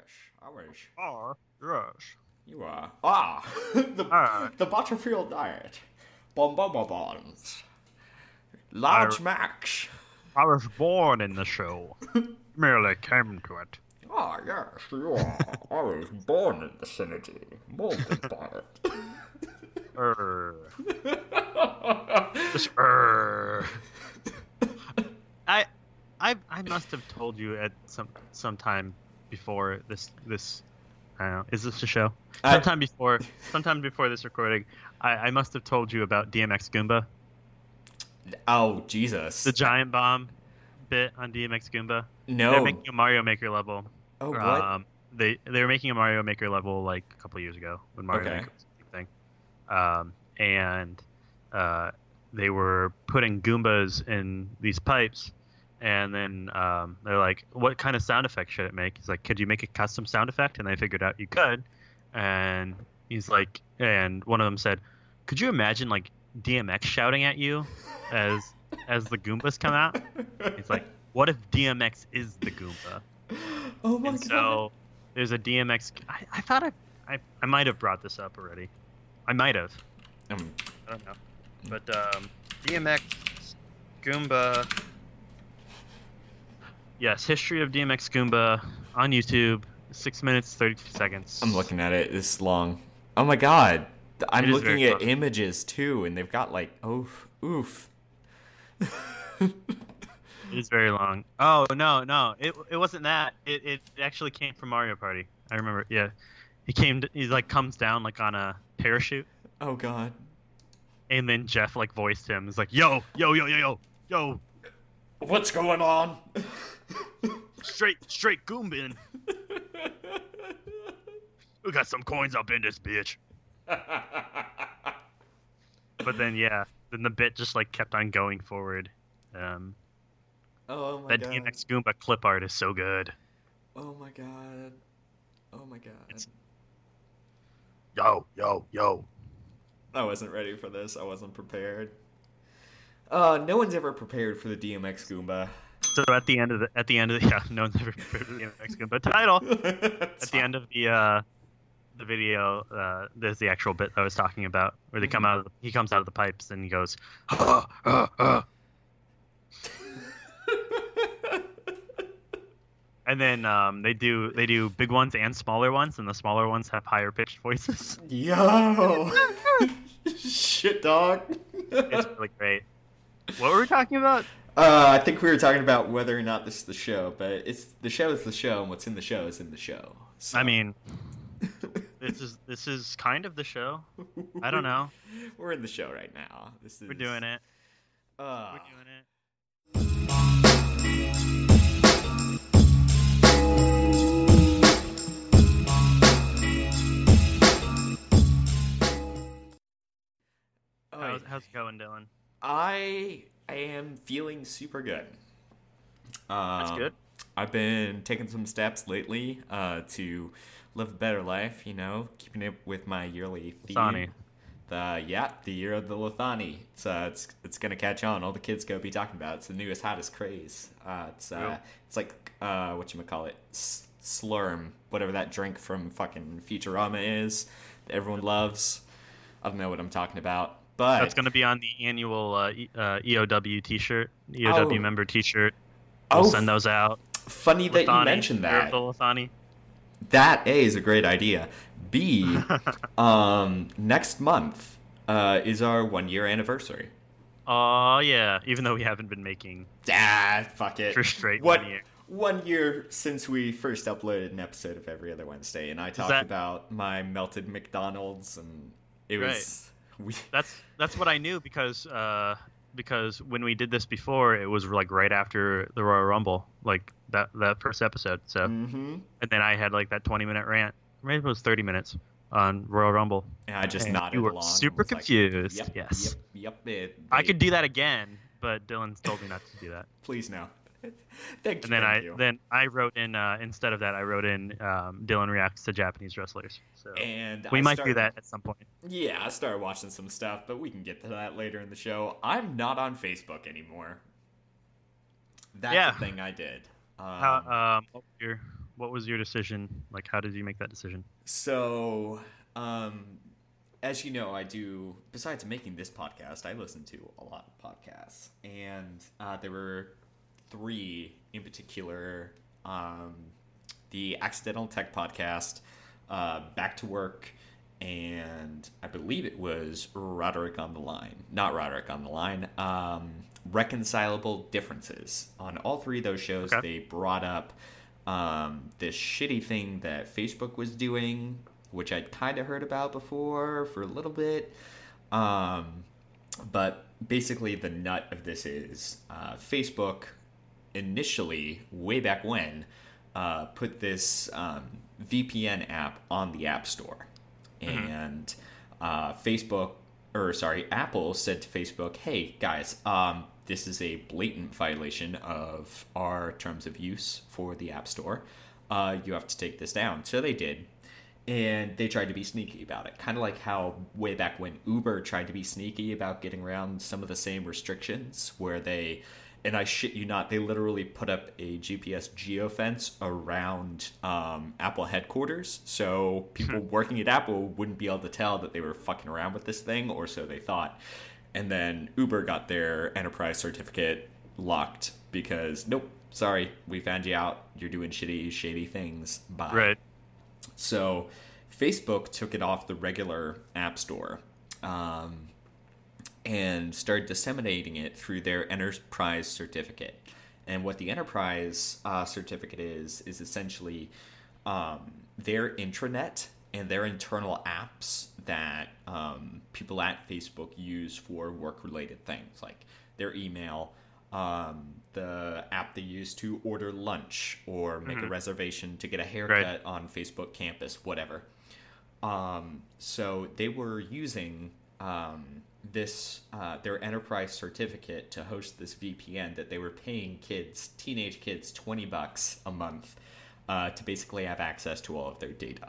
I wish. Yes. You are. Ah! the Butterfield Diet. Bonbons. Large Max. I was born in the show. Merely came to it. Ah, yes, you are. I was born in the vicinity. Molded by it. Just, I must have told you at some time before this I don't know, is this a show? Sometime before this recording, I must have told you about DMX Goomba. Oh, Jesus. The giant bomb bit on DMX Goomba. No. They're making a Mario Maker level. Oh, what? They were making a Mario Maker level like a couple years ago when Mario Maker was a big thing. And they were putting Goombas in these pipes, and then they're like, what kind of sound effect should it make? He's like, could you make a custom sound effect? And they figured out you could. And he's like, and one of them said, could you imagine like DMX shouting at you as the Goombas come out? It's like, what if DMX is the Goomba? Oh my god. So there's a DMX. I thought I might have brought this up already. I might have. I don't know. But DMX Goomba. Yes, history of DMX Goomba on YouTube. 6 minutes 32 seconds. I'm looking at it. This long. Oh my god. I'm looking at close. images too, and they've got like oof. It is very long. Oh no, it wasn't that. It actually came from Mario Party. I remember. Yeah, he like comes down like on a parachute. Oh god. And then Jeff like voiced him. He's like, yo. What's going on? Straight Goombin. We got some coins up in this bitch. But then then the bit just like kept on going forward. Oh my that god. DMX Goomba clip art is so good. Oh my god. Oh my god. Yo. I wasn't ready for this. I wasn't prepared. No one's ever prepared for the DMX Goomba. So at the end of no one's ever prepared for the DMX Goomba title. At the end of the video, there's the actual bit I was talking about, where he comes out of the pipes and he goes, And then they do big ones and smaller ones, and the smaller ones have higher pitched voices. Yo, shit, dog. It's really great. What were we talking about? I think we were talking about whether or not this is the show, but the show is the show, and what's in the show is in the show. So. I mean, this is kind of the show. I don't know. We're in the show right now. We're doing it. We're doing it. How's it going, Dylan? I am feeling super good. That's good. I've been taking some steps lately to live a better life, keeping it with my yearly theme. Lithani. The year of the Lithani. It's gonna catch on. All the kids go be talking about it. It's the newest hottest craze. It's like whatchamacallit, Slurm, whatever that drink from fucking Futurama is that everyone loves. I don't know what I'm talking about. But that's going to be on the annual EOW T-shirt, EOW member T-shirt. We'll send those out. Funny that you mentioned that. That A is a great idea. B, next month is our 1 year anniversary. Oh yeah, even though we haven't been making. Fuck it. For straight 1 year. 1 year since we first uploaded an episode of Every Other Wednesday, and I talked about my melted McDonald's, and it was. That's what I knew because when we did this before, it was like right after the Royal Rumble, like that first episode. So, and then I had like that 20-minute rant. Maybe it was 30 minutes on Royal Rumble. And I just nodded along. You were along super confused. Like, yes. Yep. I could do that again, but Dylan's told me not to do that. Please no. Thank you. Then I wrote in instead of that, I wrote in Dylan reacts to Japanese wrestlers. So and we might do that at some point. Yeah, I started watching some stuff, but we can get to that later in the show. I'm not on Facebook anymore. That's the thing I did. what was your decision? Like, how did you make that decision? So, as you know, I do, besides making this podcast, I listen to a lot of podcasts. And there were three in particular, the Accidental Tech Podcast, Back to Work, and I believe it was Roderick on the Line. Not Roderick on the Line. Reconcilable Differences. On all three of those shows, they brought up this shitty thing that Facebook was doing, which I'd kind of heard about before for a little bit. But basically the nut of this is Facebook initially, way back when, put this VPN app on the App Store. And Apple said to Facebook, hey, guys, this is a blatant violation of our terms of use for the App Store. You have to take this down. So they did. And they tried to be sneaky about it. Kind of like how way back when Uber tried to be sneaky about getting around some of the same restrictions, where they, and I shit you not, they literally put up a GPS geofence around Apple headquarters. So people working at Apple wouldn't be able to tell that they were fucking around with this thing, or so they thought. And then Uber got their enterprise certificate locked because, nope, sorry, we found you out. You're doing shady things. Bye. Right. So Facebook took it off the regular App Store and started disseminating it through their enterprise certificate. And what the enterprise certificate is essentially their intranet and their internal apps that people at Facebook use for work-related things, like their email, the app they use to order lunch or make a reservation to get a haircut on Facebook campus, whatever. So they were using their enterprise certificate to host this VPN that they were paying teenage kids, $20 a month to basically have access to all of their data.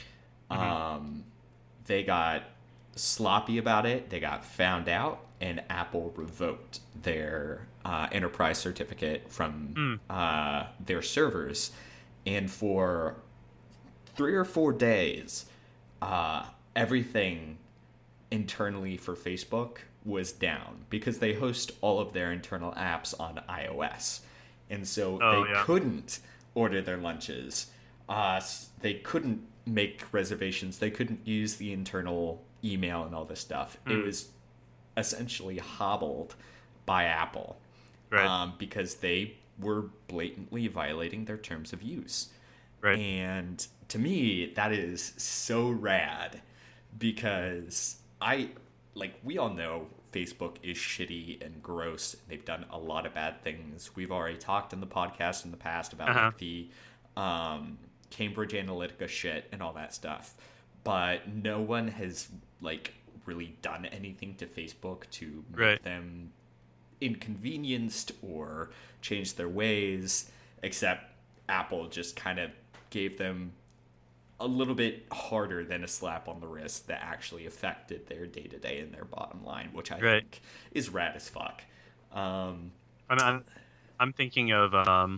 They got sloppy about it. They got found out, and Apple revoked their enterprise certificate from their servers. And for 3 or 4 days, everything internally for Facebook was down because they host all of their internal apps on iOS. And so they couldn't order their lunches. They couldn't make reservations. They couldn't use the internal email and all this stuff. It was essentially hobbled by Apple because they were blatantly violating their terms of use. Right. And to me, that is so rad because we all know Facebook is shitty and gross. They've done a lot of bad things. We've already talked in the podcast in the past about the Cambridge Analytica shit and all that stuff. But no one has really done anything to Facebook to make them inconvenienced or change their ways, except Apple just kind of gave them a little bit harder than a slap on the wrist that actually affected their day-to-day and their bottom line, which I think is rad as fuck. I'm thinking of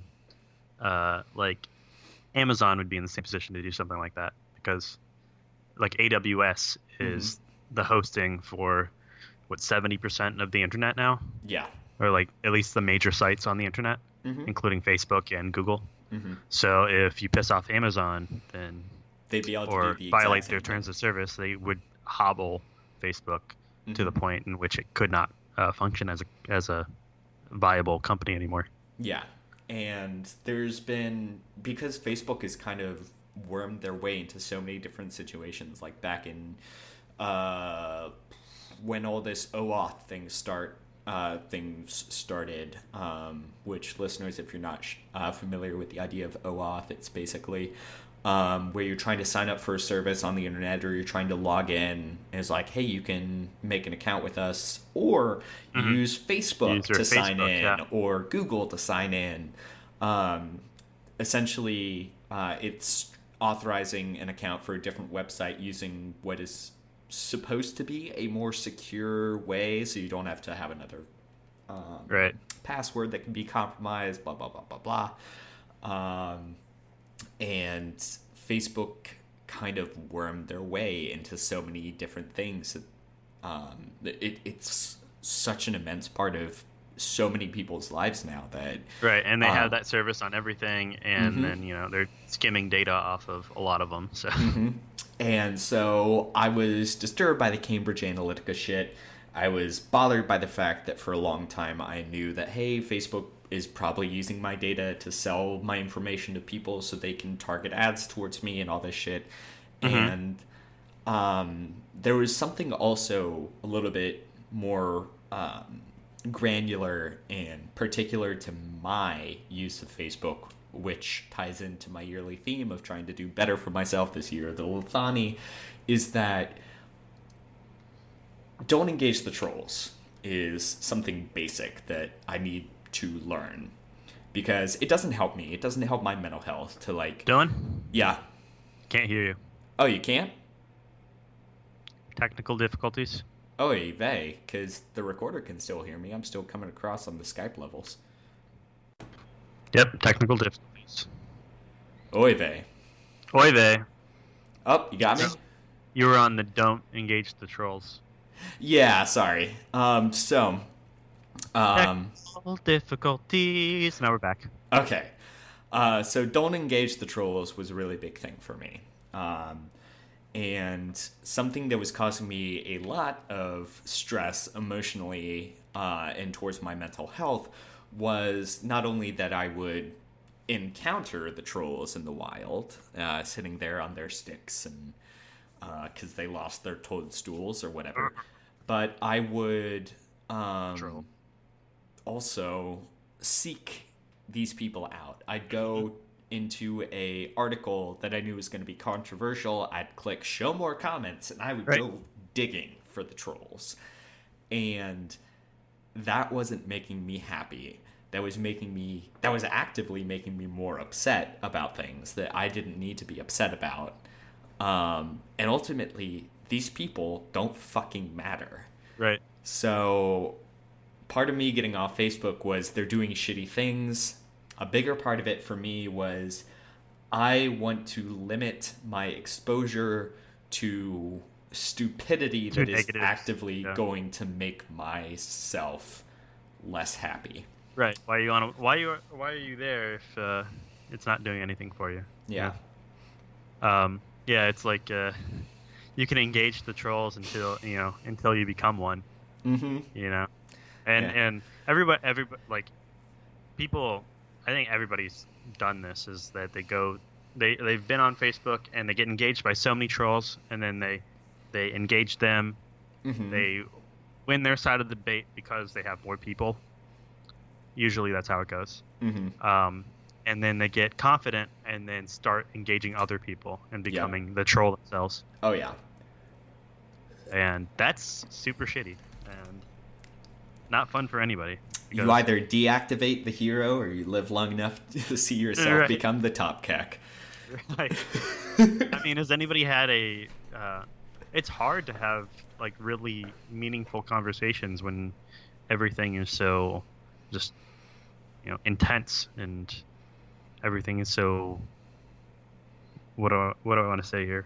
Amazon would be in the same position to do something like that because AWS is the hosting for 70% of the internet now? Yeah. Or at least the major sites on the internet, including Facebook and Google. So if you piss off Amazon, then they'd be able to or do the violate their terms of service, they would hobble Facebook to the point in which it could not function as a viable company anymore. Yeah. And there's been, because Facebook has kind of wormed their way into so many different situations, like back in when all this OAuth things started, which listeners, if you're not familiar with the idea of OAuth, it's basically where you're trying to sign up for a service on the internet or you're trying to log in, and it's like, hey, you can make an account with us or use Facebook to sign in or Google to sign in. Essentially, it's authorizing an account for a different website using what is supposed to be a more secure way, so you don't have to have another password that can be compromised, blah, blah, blah, blah, blah. and Facebook kind of wormed their way into so many different things. It's such an immense part of so many people's lives now that right, and they have that service on everything, and then they're skimming data off of a lot of them. So and so I was disturbed by the Cambridge Analytica shit. I was bothered by the fact that for a long time I knew that, hey, Facebook is probably using my data to sell my information to people so they can target ads towards me and all this shit. And there was something also a little bit more granular and particular to my use of Facebook, which ties into my yearly theme of trying to do better for myself this year, the Lithani, is that don't engage the trolls is something basic that I need to learn, because it doesn't help me. It doesn't help my mental health to like... Dylan? Yeah. Can't hear you. Oh, you can't? Technical difficulties? Oh, they, because the recorder can still hear me. I'm still coming across on the Skype levels. Yep, technical difficulties. Oy vey. Oy vey. Oh, you got me? You were on the don't engage the trolls. Yeah, sorry. Technical difficulties. Now we're back. Okay. So don't engage the trolls was a really big thing for me. And something that was causing me a lot of stress emotionally and towards my mental health was not only that I would encounter the trolls in the wild, sitting there on their sticks and because they lost their toadstools or whatever, but I would also seek these people out. I'd go into a article that I knew was going to be controversial. I'd click show more comments, and I would go digging for the trolls. And that wasn't making me happy. That was actively making me more upset about things that I didn't need to be upset about. And ultimately, these people don't fucking matter. Right. So part of me getting off Facebook was they're doing shitty things. A bigger part of it for me was I want to limit my exposure to stupidity that is actively going to make myself less happy. Right. Why are you there if it's not doing anything for you? Yeah. Yeah, it's like you can engage the trolls until you become one. Mm-hmm. And everybody like people. I think everybody's done this. Is that they've been on Facebook and they get engaged by so many trolls, and then they engage them. Mm-hmm. They win their side of the debate because they have more people. Usually that's how it goes. Mm-hmm. And then they get confident and then start engaging other people and becoming the troll themselves. Oh, yeah. And that's super shitty and not fun for anybody. You either deactivate the hero or you live long enough to see yourself become the top cack. Right. I mean, has anybody had it's hard to have like really meaningful conversations when everything is so just intense and everything is so what do I want to say here?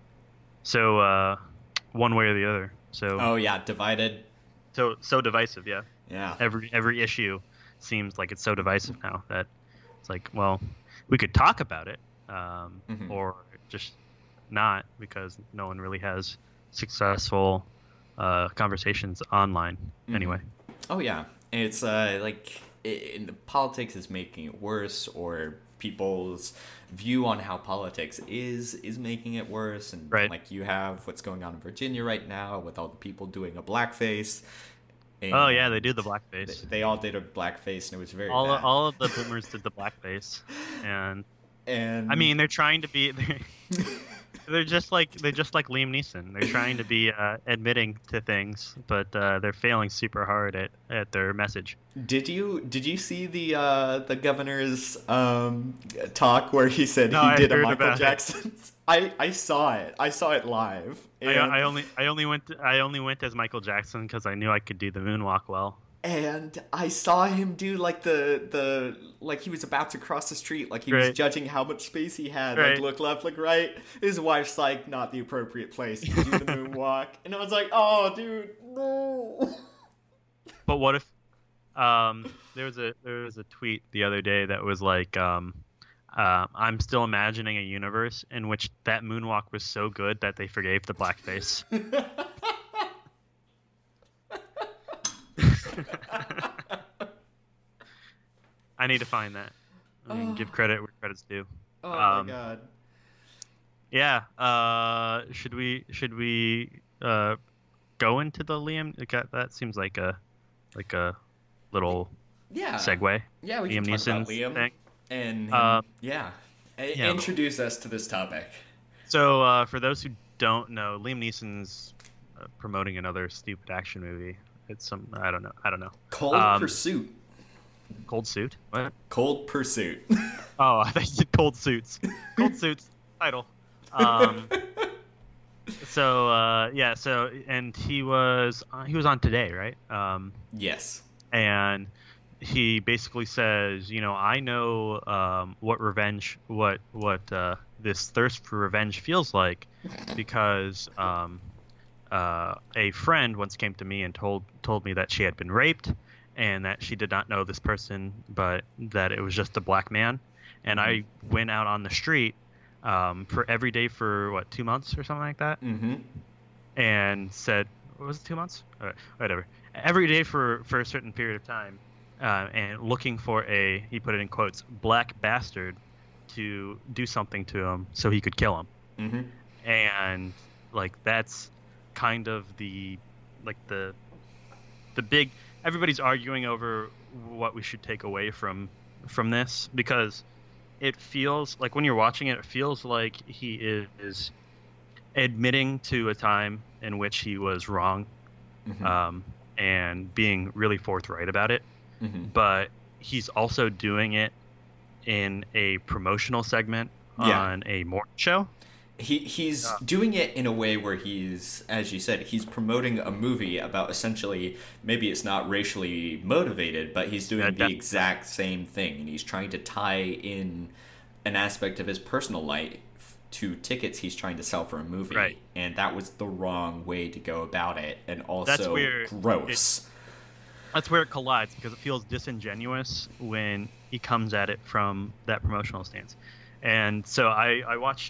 So one way or the other. So oh yeah, divided. So divisive, yeah. Yeah. Every issue seems like it's so divisive now that it's like, well, we could talk about it, or just not, because no one really has successful conversations online anyway. Oh yeah, and it's like in politics is making it worse, or people's view on how politics is making it worse, and like you have what's going on in Virginia right now with all the people doing a blackface. And oh yeah, they do the blackface. They all did a blackface, and it was very bad. All of the boomers did the blackface, and I mean they're trying to be. They're just like Liam Neeson. They're trying to be admitting to things, but they're failing super hard at their message. Did you see the governor's talk where he said he did a Michael Jackson? I saw it. I saw it live. I only went as Michael Jackson because I knew I could do the moonwalk well. and I saw him do like the like he was about to cross the street, like he was Right. judging how much space he had, Right. like look left, look right. His wife's like, not the appropriate place to do the moonwalk, and I was like, oh, dude, no. But what if there was a tweet the other day that was like I'm still imagining a universe in which that moonwalk was so good that they forgave the blackface. I need to find that. I mean, give credit where credit's due. Oh my god. Yeah. Should we go into the Liam? That seems like a little segue. Yeah, we Liam can talk about Neeson's Liam thing. and Yeah. introduce us to this topic. So for those who don't know, Liam Neeson's promoting another stupid action movie. It's some I don't know. Cold Pursuit. Cold Suit? What? Cold Pursuit. Oh, I thought you said Cold Suits. Cold Suits title. So and he was on Today, right? Yes. And he basically says, I know what this thirst for revenge feels like, because a friend once came to me and told me that she had been raped, and that she did not know this person, but that it was just a black man. And I went out on the street for every day for 2 months or something like that, and said, was it 2 months? Whatever. Every day for a certain period of time, and looking for he put it in quotes, black bastard to do something to him so he could kill him. And that's kind of the big. Everybody's arguing over what we should take away from this, because it feels like when you're watching it, it feels like he is admitting to a time in which he was wrong, and being really forthright about it. But he's also doing it in a promotional segment on a morning show. He's doing it in a way where he's, as you said, he's promoting a movie about essentially, maybe it's not racially motivated, but he's doing the exact same thing, and he's trying to tie in an aspect of his personal life to tickets he's trying to sell for a movie. Right. And that was the wrong way to go about it, and also That's where gross. That's where it collides, because it feels disingenuous when he comes at it from that promotional stance. And so I watched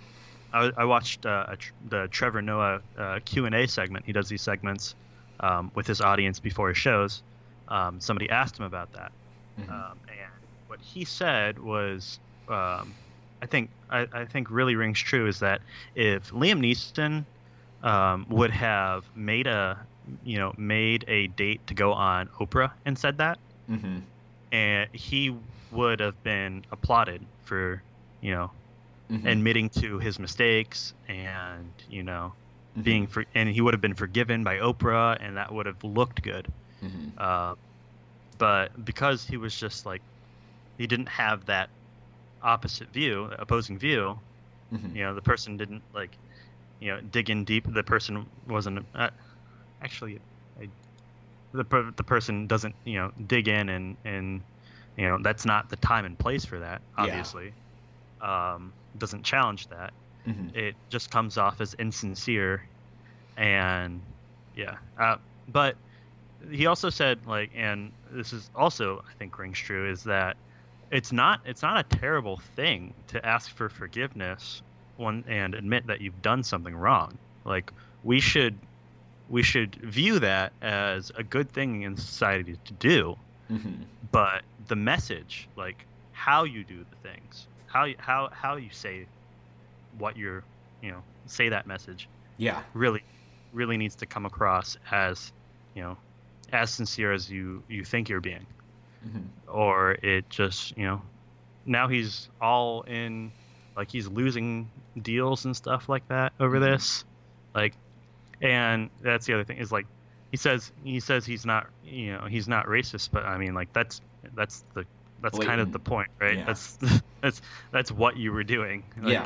the Trevor Noah Q&A segment. He does these segments with his audience before his shows. Somebody asked him about that, and what he said was, I think really rings true, is that if Liam Neeson would have made a date to go on Oprah and said that, and he would have been applauded for admitting to his mistakes, and and he would have been forgiven by Oprah, and that would have looked good. But because he was just he didn't have that opposing view, the person didn't dig in deep. The person wasn't the person doesn't dig in, and that's not the time and place for that, obviously. Doesn't challenge that. It just comes off as insincere, and but he also said, and this is also, I think, rings true, is that it's not a terrible thing to ask for forgiveness and admit that you've done something wrong. We should view that as a good thing in society to do. But the message, how you do the things, how you say what you're, say that message, really needs to come across as, as sincere as you think you're being. Or it just, now he's all in, he's losing deals and stuff like that over this, and that's the other thing, is he says he's not, he's not racist, but I mean, that's blatant. Kind of the point, right? Yeah. That's what you were doing.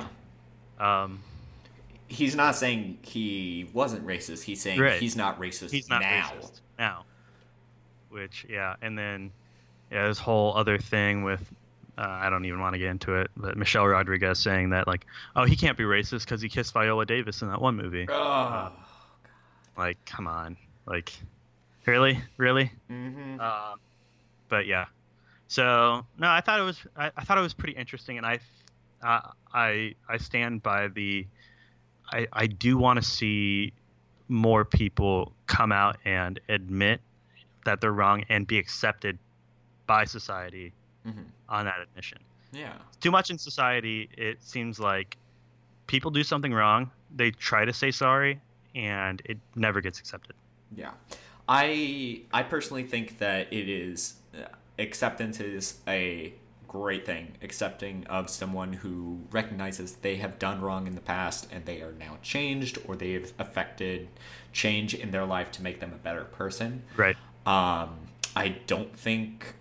He's not saying he wasn't racist. He's saying he's not racist. He's not now. Racist now, which and then this whole other thing with I don't even want to get into it, but Michelle Rodriguez saying that like, oh, he can't be racist because he kissed Viola Davis in that one movie. Oh, like, come on, like, really. mm-hmm. But yeah, so no, I thought it was pretty interesting, and I stand by I do want to see more people come out and admit that they're wrong and be accepted by society on that admission. Yeah. Too much in society, it seems like people do something wrong, they try to say sorry, and it never gets accepted. Yeah. I personally think that it is acceptance is a great thing. Accepting of someone who recognizes they have done wrong in the past and they are now changed, or they've affected change in their life to make them a better person. Right. I don't think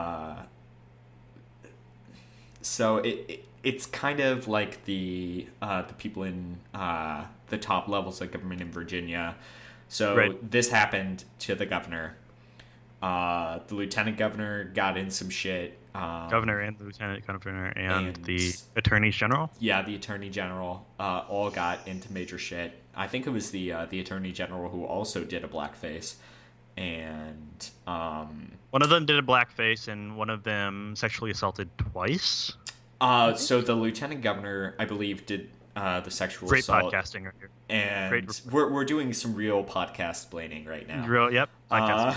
so it's kind of like the people in the top levels of government in Virginia. So This happened to the governor. The lieutenant governor got in some shit. Governor and the lieutenant governor and the attorney general. Yeah, the attorney general all got into major shit. I think it was the attorney general who also did a blackface, and one of them did a blackface, and one of them sexually assaulted twice. So the lieutenant governor, I believe, did the sexual Great assault. Great podcasting right here. And we're doing some real podcast explaining right now. Podcast.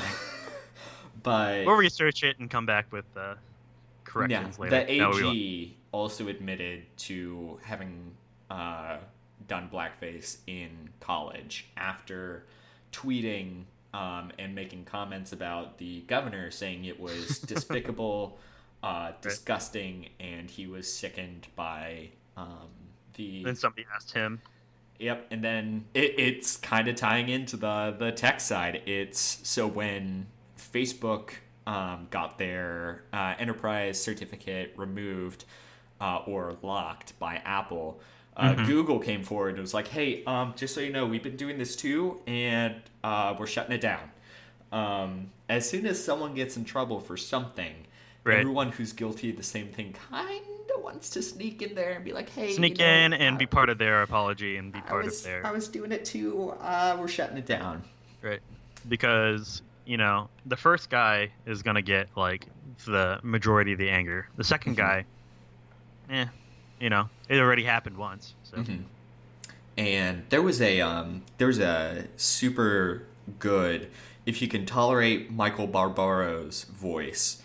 But we'll research it and come back with corrections later. The AG also admitted to having done blackface in college after tweeting and making comments about the governor, saying it was despicable, disgusting, and he was sickened by Then somebody asked him. Yep, and then it's kind of tying into the tech side. It's so when Facebook got their enterprise certificate removed or locked by Apple, Google came forward and was like, hey, just so you know, we've been doing this too, and we're shutting it down. As soon as someone gets in trouble for something, everyone who's guilty of the same thing kind of wants to sneak in there and be like, hey, in and be part of their apology and be part of their... I was doing it too, we're shutting it down. Right. Because, the first guy is going to get, like, the majority of the anger. The second guy, it already happened once. So. And there was a super good, if you can tolerate Michael Barbaro's voice,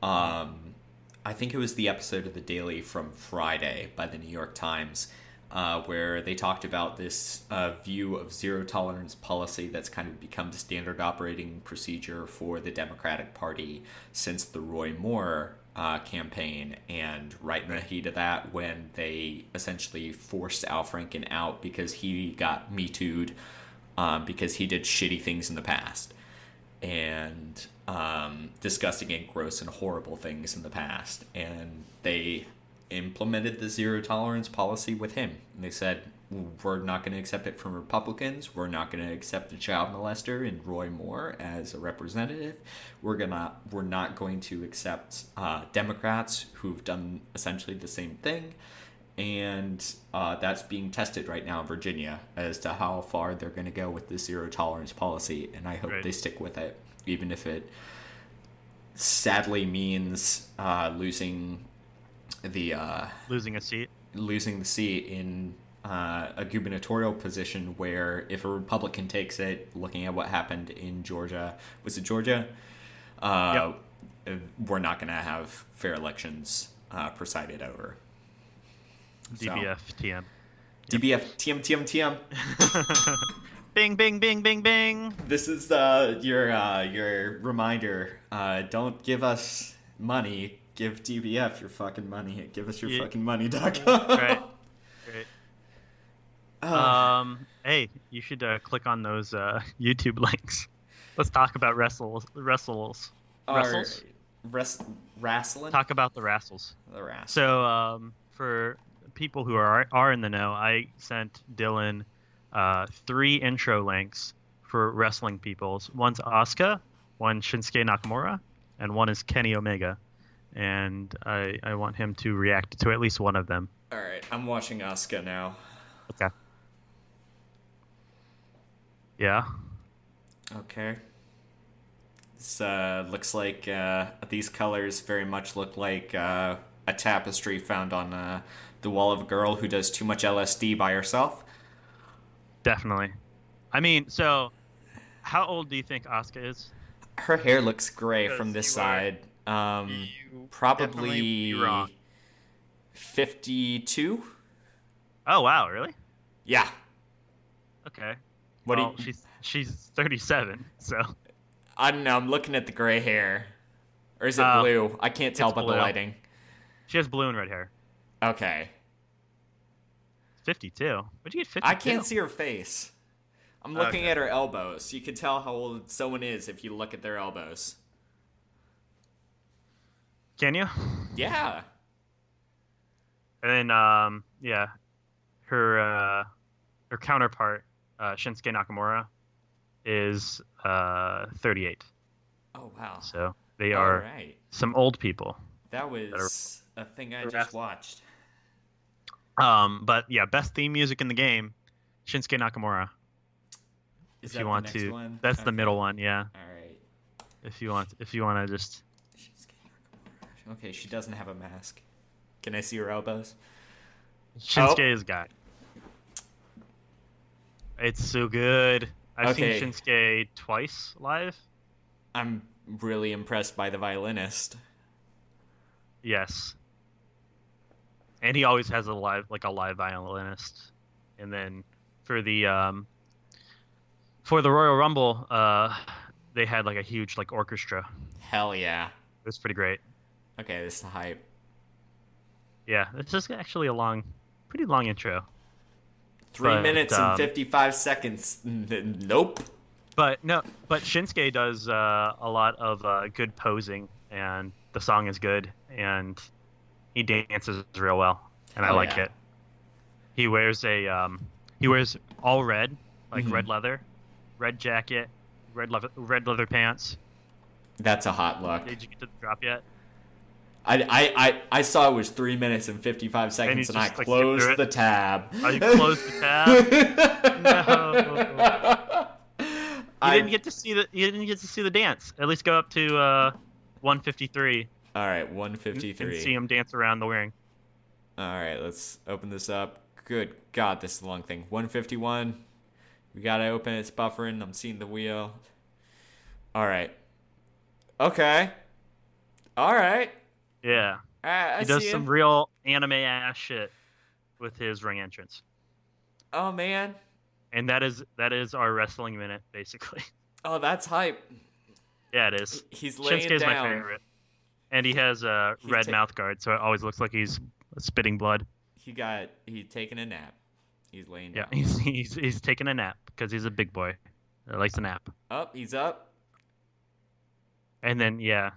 I think it was the episode of The Daily from Friday by the New York Times, where they talked about this view of zero tolerance policy that's kind of become the standard operating procedure for the Democratic Party since the Roy Moore campaign, and right in the heat of that, when they essentially forced Al Franken out because he got Me Too'd because he did shitty things in the past and disgusting and gross and horrible things in the past, and they implemented the zero tolerance policy with him. And they said, we're not going to accept it from Republicans. We're not going to accept a child molester in Roy Moore as a representative. We're not going to accept Democrats who've done essentially the same thing. And that's being tested right now in Virginia as to how far they're going to go with the zero tolerance policy. And I hope they stick with it, even if it sadly means losing a seat. Losing the seat in a gubernatorial position where if a Republican takes it, looking at what happened in Georgia, was it Georgia? We're not going to have fair elections presided over. DBF TM. DBF TM. Bing, bing, bing, bing, bing. This is your reminder. Don't give us money. Give DBF your fucking money. Give us your fucking money.com. Right. Hey, you should click on those YouTube links. Let's talk about wrestles. Wrestling? Talk about the wrestles. The wrestling. So, for people who are in the know, I sent Dylan 3 intro links for wrestling peoples. One's Asuka, One Shinsuke Nakamura, and one is Kenny Omega. And I want him to react to at least one of them. All right, I'm watching Asuka now. Okay. Yeah. Okay. This looks like these colors very much look like a tapestry found on the wall of a girl who does too much LSD by herself. Definitely. I mean, so how old do you think Asuka is? Her hair looks gray from Because this you side. Probably 52. Oh wow, really? Yeah. Okay. What Well, do you... she's 37, so I don't know. I'm looking at the gray hair. Or is it blue? I can't tell by the blue. lighting. She has blue and red hair. Okay. 52. Where'd you get 52? I can't see her face. I'm looking at her elbows. You can tell how old someone is if you look at their elbows. Can you? Yeah. And then yeah, her counterpart, Shinsuke Nakamura, is 38. Oh wow. So they are some old people. That was a thing I just watched. But yeah, best theme music in the game, Shinsuke Nakamura. Is if you want to, that's the middle one. Yeah. All right. If you want to just. Okay, she doesn't have a mask. Can I see her elbows? Shinsuke's got. It's so good. I've seen Shinsuke twice live. I'm really impressed by the violinist. Yes. And he always has a live violinist. And then for the Royal Rumble, they had like a huge like orchestra. Hell yeah. It was pretty great. Okay, this is the hype. Yeah, this is actually pretty long intro. 3 minutes and 55 seconds. Nope. But Shinsuke does a lot of good posing, and the song is good, and he dances real well, and I like it. He wears all red, like red leather, red jacket, red leather pants. That's a hot look. Did you get to the drop yet? I saw it was 3 minutes and 55 seconds, and I closed the tab. Oh, you closed the tab? No. You didn't get to see the dance. At least go up to 153. All right, 153. And see him dance around the ring. All right, let's open this up. Good God, this is a long thing. 151. We gotta open it. It's buffering. I'm seeing the wheel. All right. Okay. All right. Yeah. He does some real anime ass shit with his ring entrance. Oh man. And that is our wrestling minute, basically. Oh, that's hype. Yeah, it is. He's laying down. Shinsuke's my favorite. And he has a red mouth guard, so it always looks like he's spitting blood. He's taking a nap. He's laying down. Yeah, he's taking a nap because he's a big boy that likes to nap. Up, he's up. And then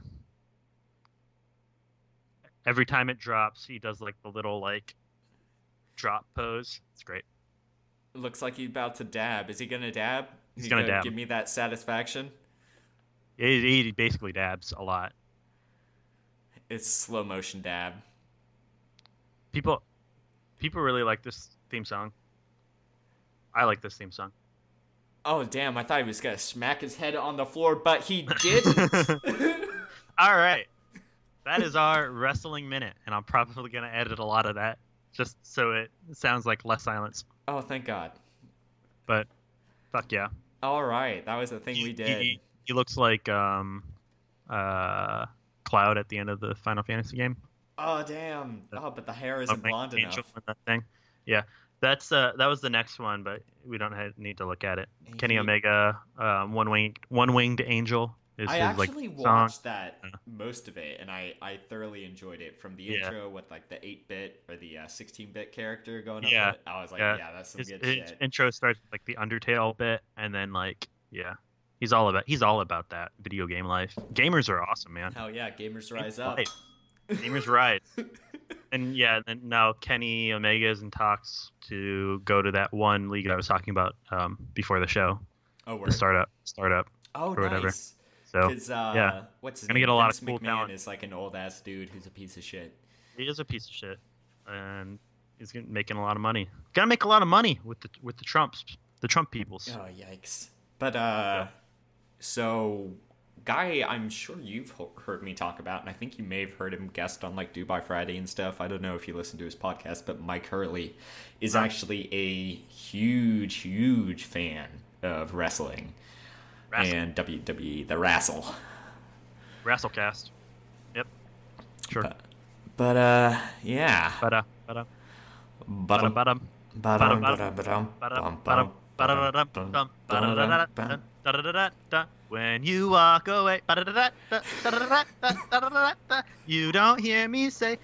every time it drops, he does like the little like drop pose. It's great. It looks like he's about to dab. Is he gonna dab? He's gonna dab. Give me that satisfaction. He basically dabs a lot. It's slow motion dab. People really like this theme song. I like this theme song. Oh damn! I thought he was gonna smack his head on the floor, but he didn't. All right. That is our wrestling minute, and I'm probably going to edit a lot of that just so it sounds like less silence. Oh, thank God. But fuck yeah. All right, that was the thing we did. He looks like Cloud at the end of the Final Fantasy game. Oh, damn. Oh, but the hair isn't blonde enough. That thing. Yeah. That was the next one, but we don't need to look at it. Kenny Omega, one-winged angel. I actually watched that, most of it, and I thoroughly enjoyed it. From the intro with like the 8-bit or the 16-bit character going up. I was like, that's some good shit. His intro starts with like the Undertale bit, and then like, he's all about that video game life. Gamers are awesome, man. Hell yeah, gamers rise up. Gamers rise. And then now Kenny Omega is in talks to go to that one league I was talking about before the show. Oh, the startup. Oh, or whatever. Nice. So what's his gonna name? get a lot of Vince cool McMahon talent. is like an old ass dude who's a piece of shit. He is a piece of shit, and he's making a lot of money. Gotta make a lot of money with the Trump peoples. Oh yikes! But so guy, I'm sure you've heard me talk about, and I think you may have heard him guest on like Dubai Friday and stuff. I don't know if you listen to his podcast, but Mike Hurley is actually a huge fan of wrestling and WWE, the Wrestle. Wrestlecast. Yep. Sure. But yeah. When you walk away, you don't hear me say,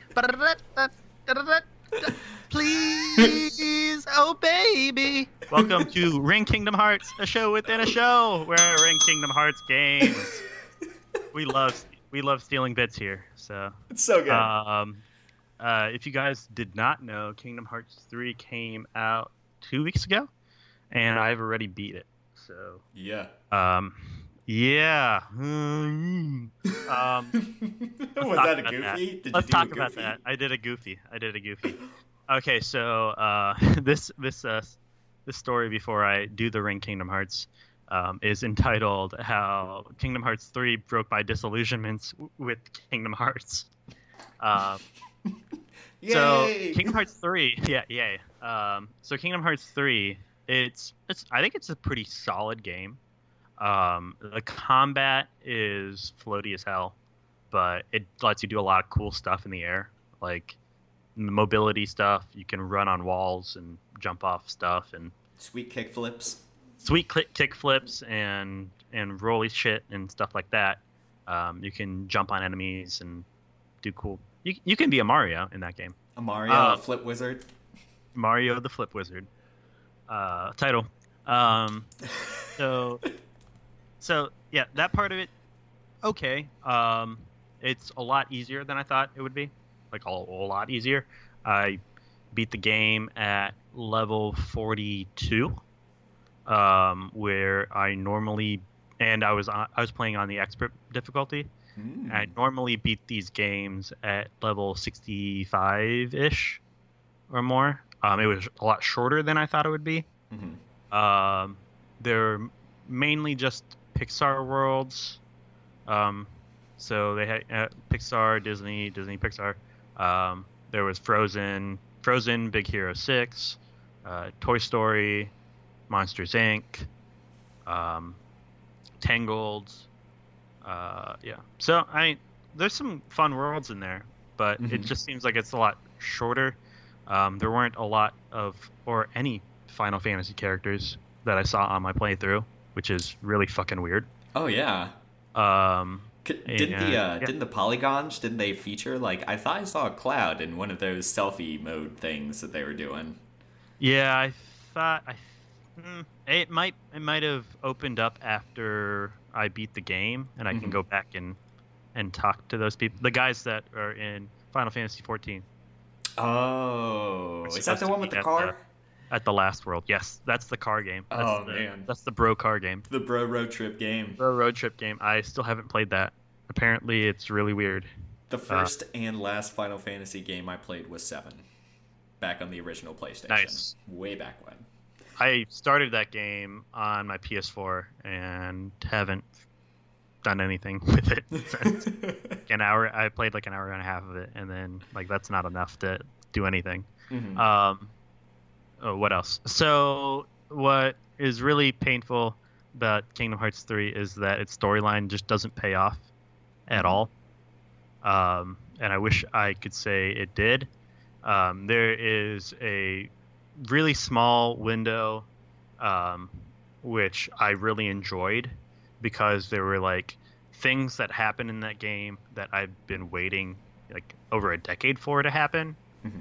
please, oh baby. Welcome to Ring Kingdom Hearts, a show within a show, where Ring Kingdom Hearts games. We love stealing bits here. So it's so good. If you guys did not know, Kingdom Hearts 3 came out 2 weeks ago, and I've already beat it. So yeah. Yeah. Was that a goofy? Let's talk about that. I did a goofy. Okay, so this story before I do the Ring Kingdom Hearts is entitled "How Kingdom Hearts 3 Broke My Disillusionments with Kingdom Hearts." So Kingdom Hearts 3, yay. So Kingdom Hearts 3, it's I think it's a pretty solid game. The combat is floaty as hell, but it lets you do a lot of cool stuff in the air, like the mobility stuff. You can run on walls and jump off stuff, and sweet kick flips and rolly shit and stuff like that. You can jump on enemies and do cool. You can be a Mario in that game. A Mario, a flip wizard. Mario the Flip Wizard. Title. So yeah, that part of it, okay. It's a lot easier than I thought it would be. Like a lot easier. I beat the game at level 42, where I normally, and I was playing on the expert difficulty. I normally beat these games at level 65-ish or more. It was a lot shorter than I thought it would be. They're mainly just Pixar worlds. So they had Pixar, Disney, Pixar. There was Frozen, Big Hero 6, Toy Story, Monsters Inc., Tangled. Yeah. So there's some fun worlds in there, but it just seems like it's a lot shorter. There weren't a lot of or any Final Fantasy characters that I saw on my playthrough, which is really fucking weird. Oh yeah. Didn't the polygons, didn't they feature, like, I thought I saw a Cloud in one of those selfie mode things that they were doing. Yeah, I thought it might have opened up after I beat the game, and I can go back and talk to those people, the guys that are in Final Fantasy 14. Oh, is that the one with the car? At the last world, yes, that's the car game. Man, that's the bro car game. The bro road trip game. I still haven't played that. Apparently, it's really weird. The first and last Final Fantasy game I played was 7, back on the original PlayStation. Nice. Way back when. I started that game on my PS4 and haven't done anything with it since. I played like an hour and a half of it, and then like that's not enough to do anything. What else? So what is really painful about Kingdom Hearts 3 is that its storyline just doesn't pay off at all. And I wish I could say it did. There is a really small window, which I really enjoyed, because there were like things that happened in that game that I've been waiting like over a decade for to happen.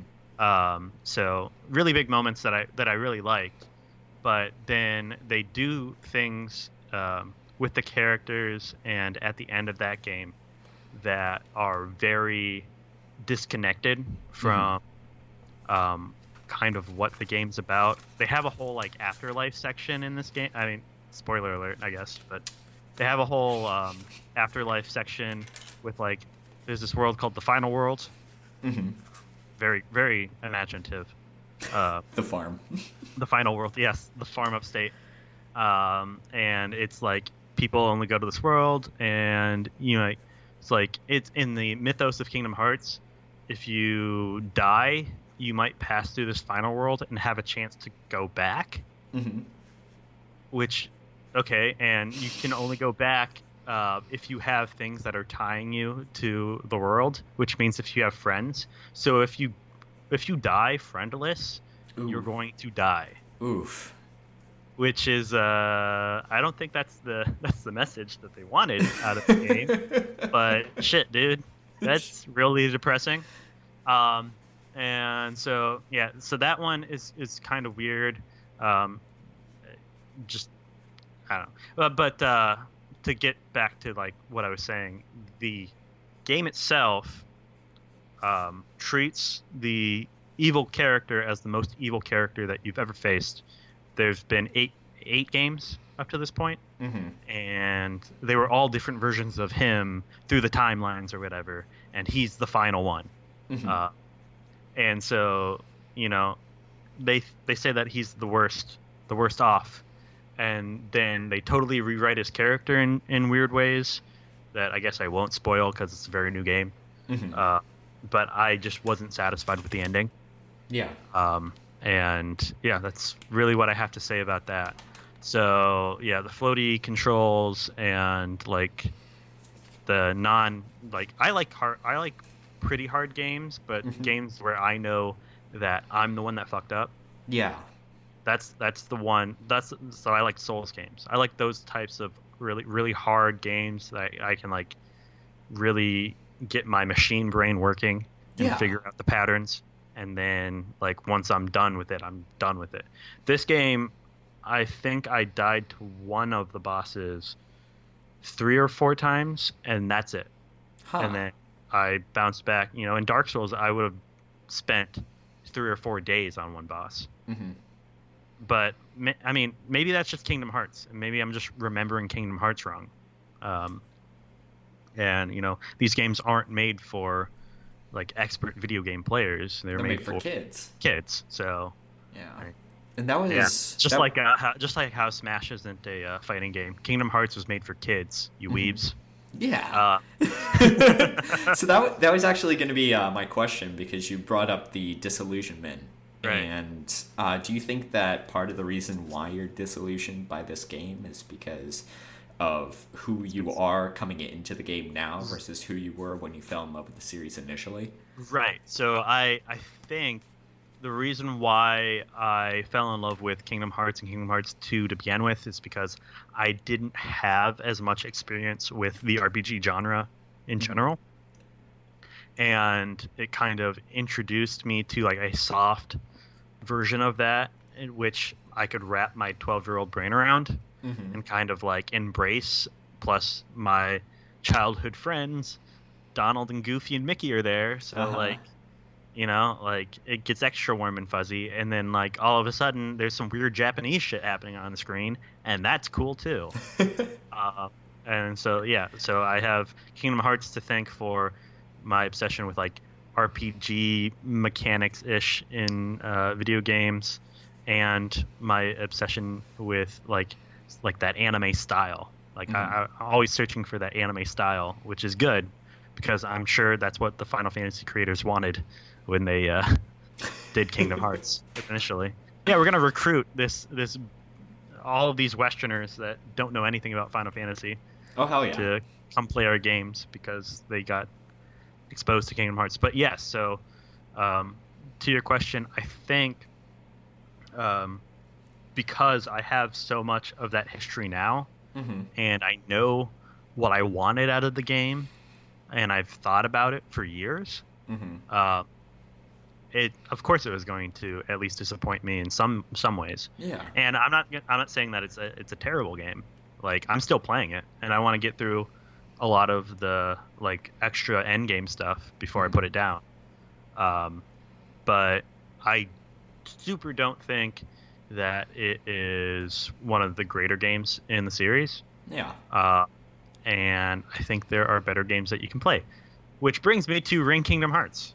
So really big moments that I really liked, but then they do things with the characters and at the end of that game that are very disconnected from kind of what the game's about. They have a whole like afterlife section in this game. I mean, spoiler alert, I guess, but they have a whole afterlife section with like there's this world called the Final World. Mm-hmm. Very very imaginative. The farm. The Final World, yes, the farm upstate. And it's like people only go to this world, and it's like it's in the mythos of Kingdom Hearts. If you die, you might pass through this final world and have a chance to go back. Mm-hmm. Which, okay, and you can only go back if you have things that are tying you to the world, which means if you have friends. So if you die friendless, Ooh. you're going to die. Oof. Which is I don't think that's the message that they wanted out of the game. But shit, dude, that's really depressing. And so so that one is kind of weird. Just I don't know. But to get back to like what I was saying, the game itself treats the evil character as the most evil character that you've ever faced. There's been eight games up to this point, and they were all different versions of him through the timelines or whatever, and he's the final one. And so they say that he's the worst off, and then they totally rewrite his character in weird ways that I guess I won't spoil because it's a very new game. But I just wasn't satisfied with the ending. Yeah. And yeah, that's really what I have to say about that. So yeah, the floaty controls and like the I like pretty hard games, but games where I know that I'm the one that fucked up. Yeah. That's the one. So I like Souls games. I like those types of really really hard games that I can like really get my machine brain working and figure out the patterns. And then, like, once I'm done with it, I'm done with it. This game, I think I died to one of the bosses 3 or 4 times, and that's it. And then I bounced back. In Dark Souls, I would have spent 3 or 4 days on one boss. But, I mean, maybe that's just Kingdom Hearts. And maybe I'm just remembering Kingdom Hearts wrong. And, these games aren't made for like expert video game players. They're made for kids. So yeah, and that was just like how Smash isn't a fighting game. Kingdom Hearts was made for kids. You weebs. Yeah. So that was actually going to be my question, because you brought up the disillusionment. Right. And do you think that part of the reason why you're disillusioned by this game is because of who you are coming into the game now versus who you were when you fell in love with the series initially? Right. So I think the reason why I fell in love with Kingdom Hearts and Kingdom Hearts 2 to begin with is because I didn't have as much experience with the RPG genre in general. And it kind of introduced me to like a soft version of that, in which I could wrap my 12-year-old brain around. And kind of like embrace. Plus my childhood friends Donald and Goofy and Mickey are there, so like it gets extra warm and fuzzy. And then like all of a sudden there's some weird Japanese shit happening on the screen, and that's cool too. And so so I have Kingdom Hearts to thank for my obsession with like RPG mechanics ish in video games, and my obsession with like that anime style. Like I'm always searching for that anime style, which is good because I'm sure that's what the Final Fantasy creators wanted when they did Kingdom Hearts initially. Yeah, we're gonna recruit this all of these Westerners that don't know anything about Final Fantasy. Oh hell yeah! To come play our games because they got exposed to Kingdom Hearts. But yes, so to your question, I think because I have so much of that history now, and I know what I wanted out of the game, and I've thought about it for years. Of course, it was going to at least disappoint me in some ways. Yeah. And I'm not saying that it's a terrible game. Like I'm still playing it, and I want to get through a lot of the like extra end game stuff before I put it down. But I super don't think that it is one of the greater games in the series. Yeah. And I think there are better games that you can play. Which brings me to Ring Kingdom Hearts.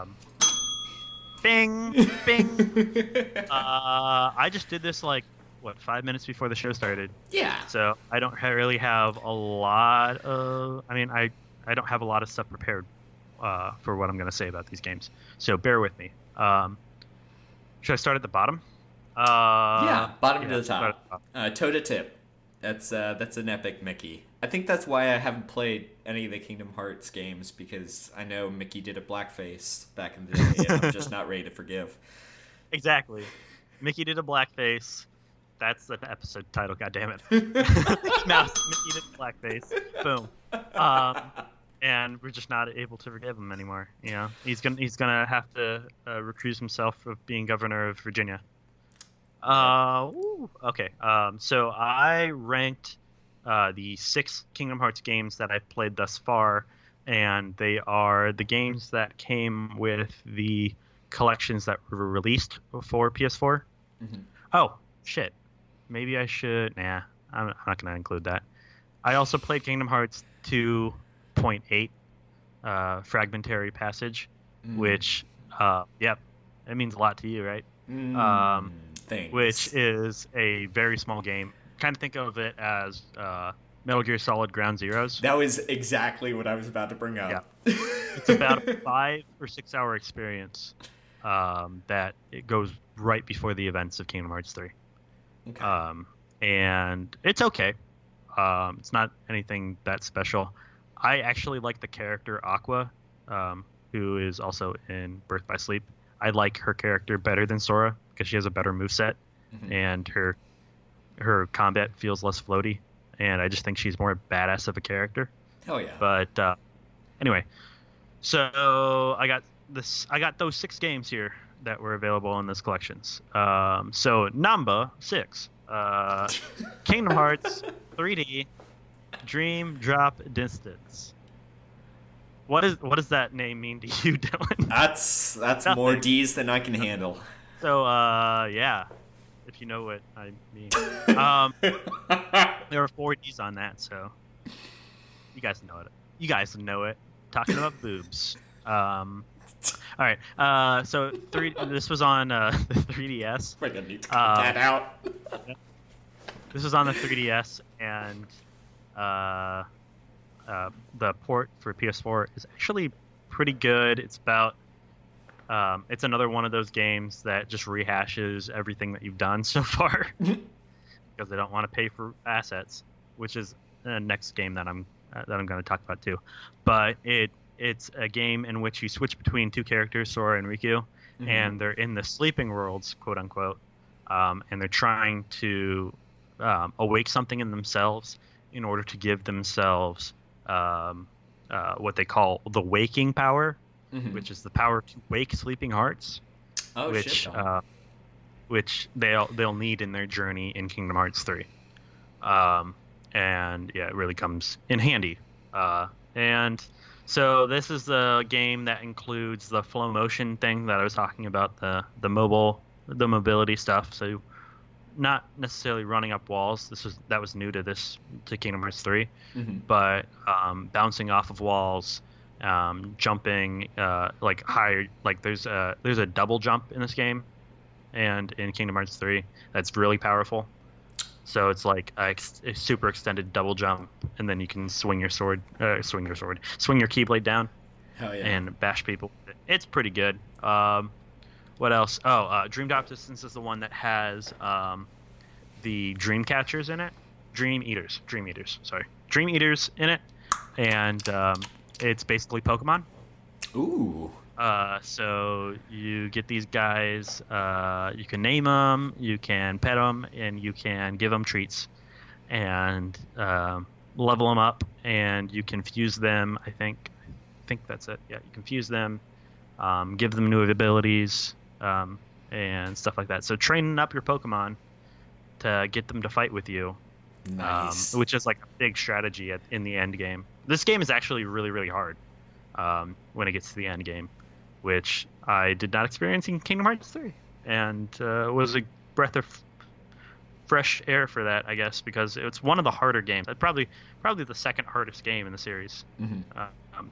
Bing, bing. I just did this 5 minutes before the show started. Yeah. So I don't really have a lot of. I mean, I don't have a lot of stuff prepared for what I'm going to say about these games. So bear with me. Should I start at the bottom? Bottom to the top. Toe to tip. That's an epic Mickey. I think that's why I haven't played any of the Kingdom Hearts games, because I know Mickey did a blackface back in the day, and I'm just not ready to forgive. Exactly. Mickey did a blackface. That's the episode title, goddammit. Mickey did a blackface. Boom. And we're just not able to forgive him anymore. You know, he's gonna have to recuse himself of being governor of Virginia. Okay. So I ranked the 6 Kingdom Hearts games that I've played thus far, and they are the games that came with the collections that were released for PS4. Mm-hmm. Oh, shit. Maybe I should... Nah, I'm not going to include that. I also played Kingdom Hearts 2.8, Fragmentary Passage, which, it means a lot to you, right? Thanks. Which is a very small game. Kind of think of it as Metal Gear Solid Ground Zeroes. That was exactly what I was about to bring up. Yeah. It's about a 5 or 6 hour experience that it goes right before the events of Kingdom Hearts 3. Okay. And it's okay. It's not anything that special. I actually like the character Aqua, who is also in Birth by Sleep. I like her character better than Sora because she has a better moveset, and her combat feels less floaty, and I just think she's more badass of a character. Hell yeah. But anyway, so I got those 6 games here that were available in this collections. So number 6, Kingdom Hearts 3D Dream Drop Distance. What does that name mean to you, Dylan? That's Nothing. More D's than I can handle. So yeah, if you know what I mean. There are 4 D's on that, so you guys know it. You guys know it. Talking about boobs. All right. So this was on the 3DS. We're gonna need to cut that out. This was on the 3DS, and the port for PS4 is actually pretty good. It's about it's another one of those games that just rehashes everything that you've done so far because they don't want to pay for assets, which is the next game that I'm going to talk about too. But it's a game in which you switch between 2 characters, Sora and Riku, and they're in the sleeping worlds, quote unquote, and they're trying to awake something in themselves in order to give themselves what they call the waking power, which is the power to wake sleeping hearts, which they'll need in their journey in Kingdom Hearts 3. And yeah, it really comes in handy. And so this is the game that includes the flow motion thing that I was talking about, the mobility stuff. So not necessarily running up walls. That was new to Kingdom Hearts 3, but bouncing off of walls, jumping higher. Like there's a double jump in this game, and in Kingdom Hearts 3 that's really powerful. So it's like a super extended double jump, and then you can swing your keyblade down, Hell yeah. and bash people. It's pretty good. What else? Dream Drop Distance is the one that has the Dream Catchers in it. Dream Eaters in it, and it's basically Pokemon. Ooh. So you get these guys, you can name them, you can pet them, and you can give them treats, and level them up, and you can fuse them. I think that's it. Yeah, you can fuse them, give them new abilities, and stuff like that. So training up your Pokemon to get them to fight with you, nice. Which is like a big strategy in the end game. This game is actually really, really hard when it gets to the end game, which I did not experience in Kingdom Hearts 3, and was a breath of fresh air for that, I guess, because it's one of the harder games. Probably the second hardest game in the series. Um,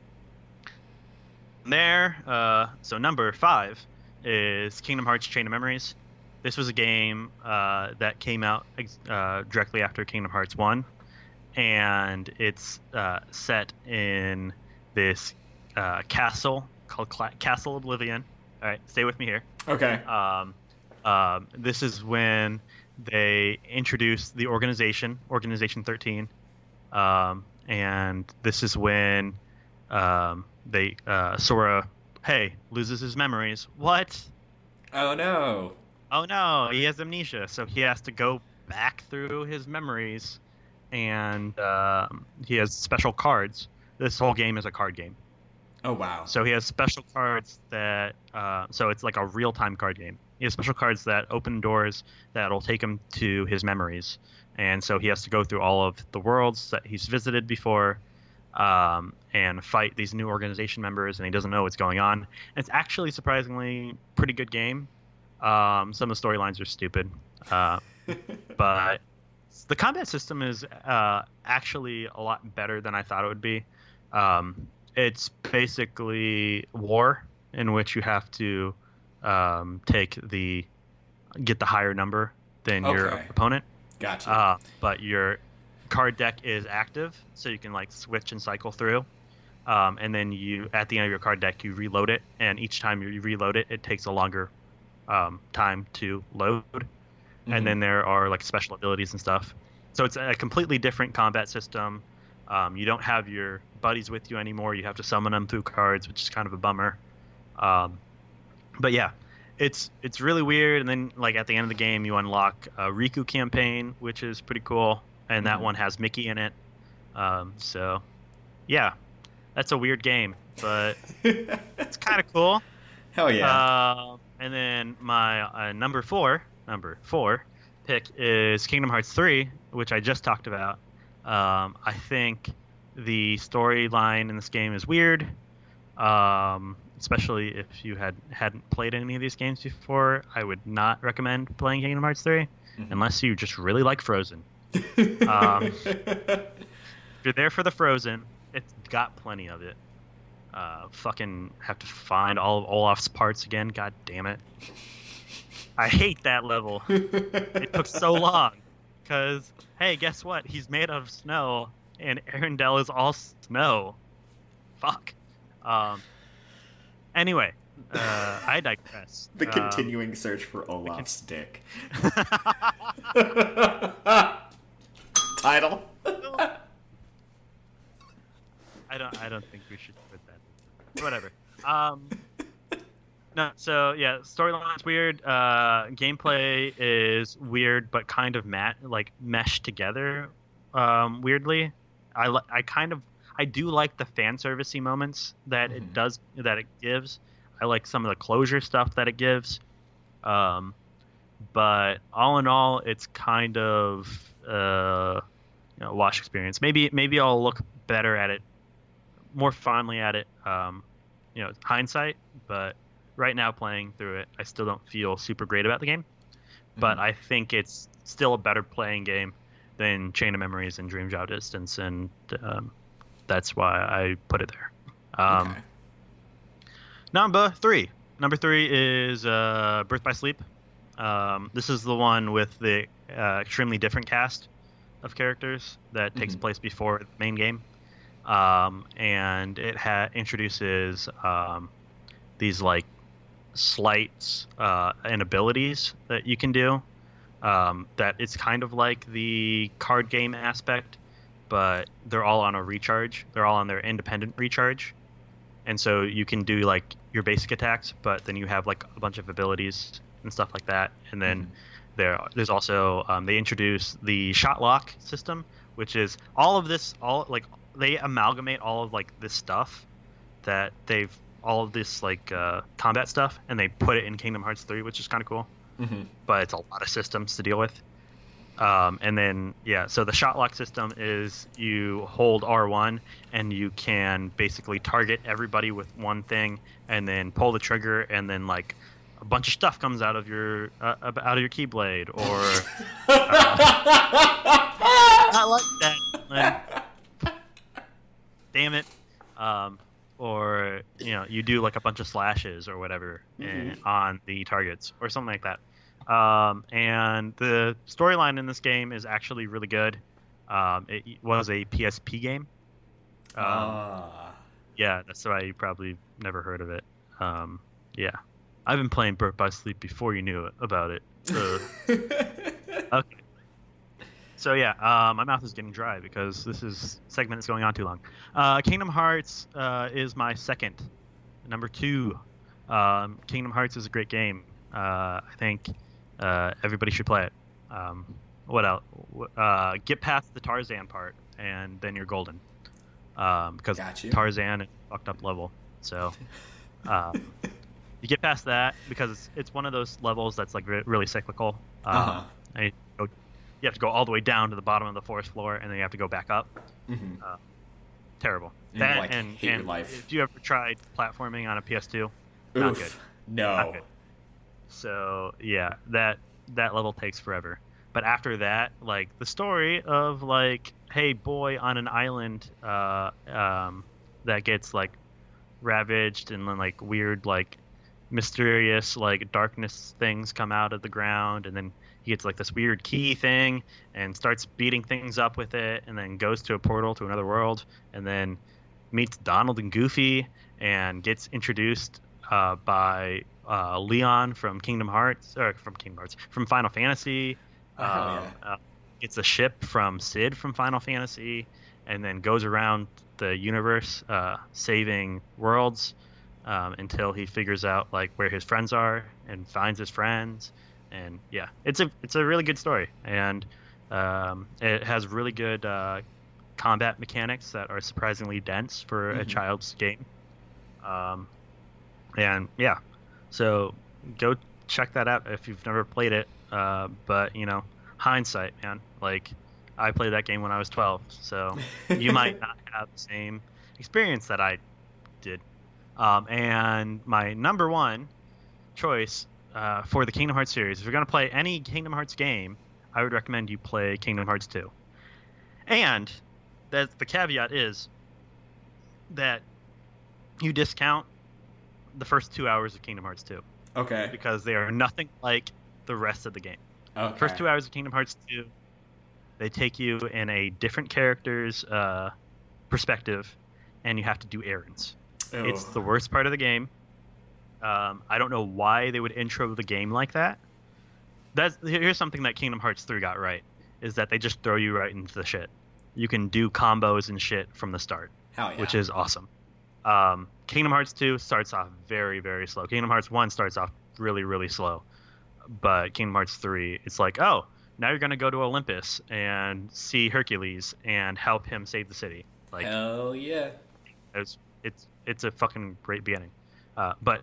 so number 5 is Kingdom Hearts Chain of Memories. This was a game that came out directly after Kingdom Hearts 1, and it's set in this castle called Castle Oblivion. All right, stay with me here. Okay. This is when they introduced the Organization 13, and this is when Sora, loses his memories. What? Oh no. Oh no, he has amnesia, so he has to go back through his memories, and he has special cards. This whole game is a card game. Oh wow. So he has special cards that, so it's like a real-time card game. He has special cards that open doors that'll take him to his memories, and so he has to go through all of the worlds that he's visited before, and fight these new Organization members, and he doesn't know what's going on. And it's actually surprisingly pretty good game. Some of the storylines are stupid, but the combat system is actually a lot better than I thought it would be. It's basically war in which you have to get the higher number than your opponent. Gotcha. But your card deck is active, so you can like switch and cycle through. And then at the end of your card deck, you reload it, and each time you reload it, it takes a longer time to load. And then there are like special abilities and stuff. So it's a completely different combat system. You don't have your buddies with you anymore. You have to summon them through cards, which is kind of a bummer. But yeah, it's really weird. And then like at the end of the game, you unlock a Riku campaign, which is pretty cool. And that one has Mickey in it. So yeah, that's a weird game, but it's kind of cool. Hell yeah. And then my number four pick is Kingdom Hearts 3, which I just talked about. I think the storyline in this game is weird, especially if you hadn't played any of these games before. I would not recommend playing Kingdom Hearts 3 unless you just really like Frozen. If you're there for the Frozen, it's got plenty of it. Fucking have to find all of Olaf's parts again. God damn it. I hate that level. It took so long. Because, hey, guess what? He's made out of snow, and Arendelle is all snow. Fuck. Anyway, I digress. The continuing search for Olaf's dick. Title. I don't think we should put that. Whatever. No, so yeah, storyline's weird. Gameplay is weird, but kind of meshed together weirdly. I do like the fan servicey moments that it gives. I like some of the closure stuff that it gives. But all in all, it's kind of wash experience. Maybe I'll look better at it, more fondly at it, hindsight. But right now, playing through it, I still don't feel super great about the game. But I think it's still a better playing game than Chain of Memories and Dream Drop Distance, and that's why I put it there. Okay. Number three is Birth by Sleep. This is the one with the extremely different cast of characters that takes place before the main game. And it introduces these like slights and abilities that you can do. That it's kind of like the card game aspect, but they're all on a recharge. They're all on their independent recharge. And so you can do like your basic attacks, but then you have like a bunch of abilities and stuff like that. And then there's also they introduce the shot lock system, which is all of this, they amalgamate all of like this stuff that all of this like combat stuff, and they put it in Kingdom Hearts 3, which is kind of cool. But it's a lot of systems to deal with. And then, so the shot lock system is you hold R1 and you can basically target everybody with one thing and then pull the trigger and then like a bunch of stuff comes out of your keyblade, or not like that, Lynn. Damn it. Or you do like a bunch of slashes or whatever on the targets or something like that. And the storyline in this game is actually really good. It was a PSP game. Yeah, that's why you probably never heard of it. Yeah, I've been playing Birth by Sleep before you knew about it. Okay. So yeah, my mouth is getting dry because this segment is going on too long. Kingdom Hearts is my second. Number 2, Kingdom Hearts is a great game. I think everybody should play it. What else? Get past the Tarzan part, and then you're golden. Because Tarzan is a fucked up level. So you get past that because it's one of those levels that's like really cyclical. And you have to go all the way down to the bottom of the forest floor, and then you have to go back up. Terrible. That hate your life. If you ever tried platforming on a PS2, Oof, not good. No. Not good. So yeah, that level takes forever. But after that, like the story of like, hey, boy on an island that gets like ravaged, and then like weird like mysterious like darkness things come out of the ground, and then he gets like this weird key thing and starts beating things up with it, and then goes to a portal to another world, and then meets Donald and Goofy and gets introduced by Leon from from Final Fantasy. Gets a ship from Sid from Final Fantasy, and then goes around the universe saving worlds until he figures out like where his friends are and finds his friends. And yeah, it's a really good story, and it has really good combat mechanics that are surprisingly dense for a child's game. And yeah, so go check that out if you've never played it. But hindsight, man, like I played that game when I was 12, so you might not have the same experience that I did. And my number 1 choice for the Kingdom Hearts series, if you're going to play any Kingdom Hearts game, I would recommend you play Kingdom Hearts 2. And the caveat is that you discount the first 2 hours of Kingdom Hearts 2. Okay. Because they are nothing like the rest of the game. Okay. First 2 hours of Kingdom Hearts 2, they take you in a different character's perspective, and you have to do errands. Ew. It's the worst part of the game. I don't know why they would intro the game like that. Here's something that Kingdom Hearts 3 got right, is that they just throw you right into the shit. You can do combos and shit from the start, Hell yeah. which is awesome. Kingdom Hearts 2 starts off very, very slow. Kingdom Hearts 1 starts off really, really slow. But Kingdom Hearts 3, it's like, oh, now you're going to go to Olympus and see Hercules and help him save the city. Like, hell yeah. It's a fucking great beginning. But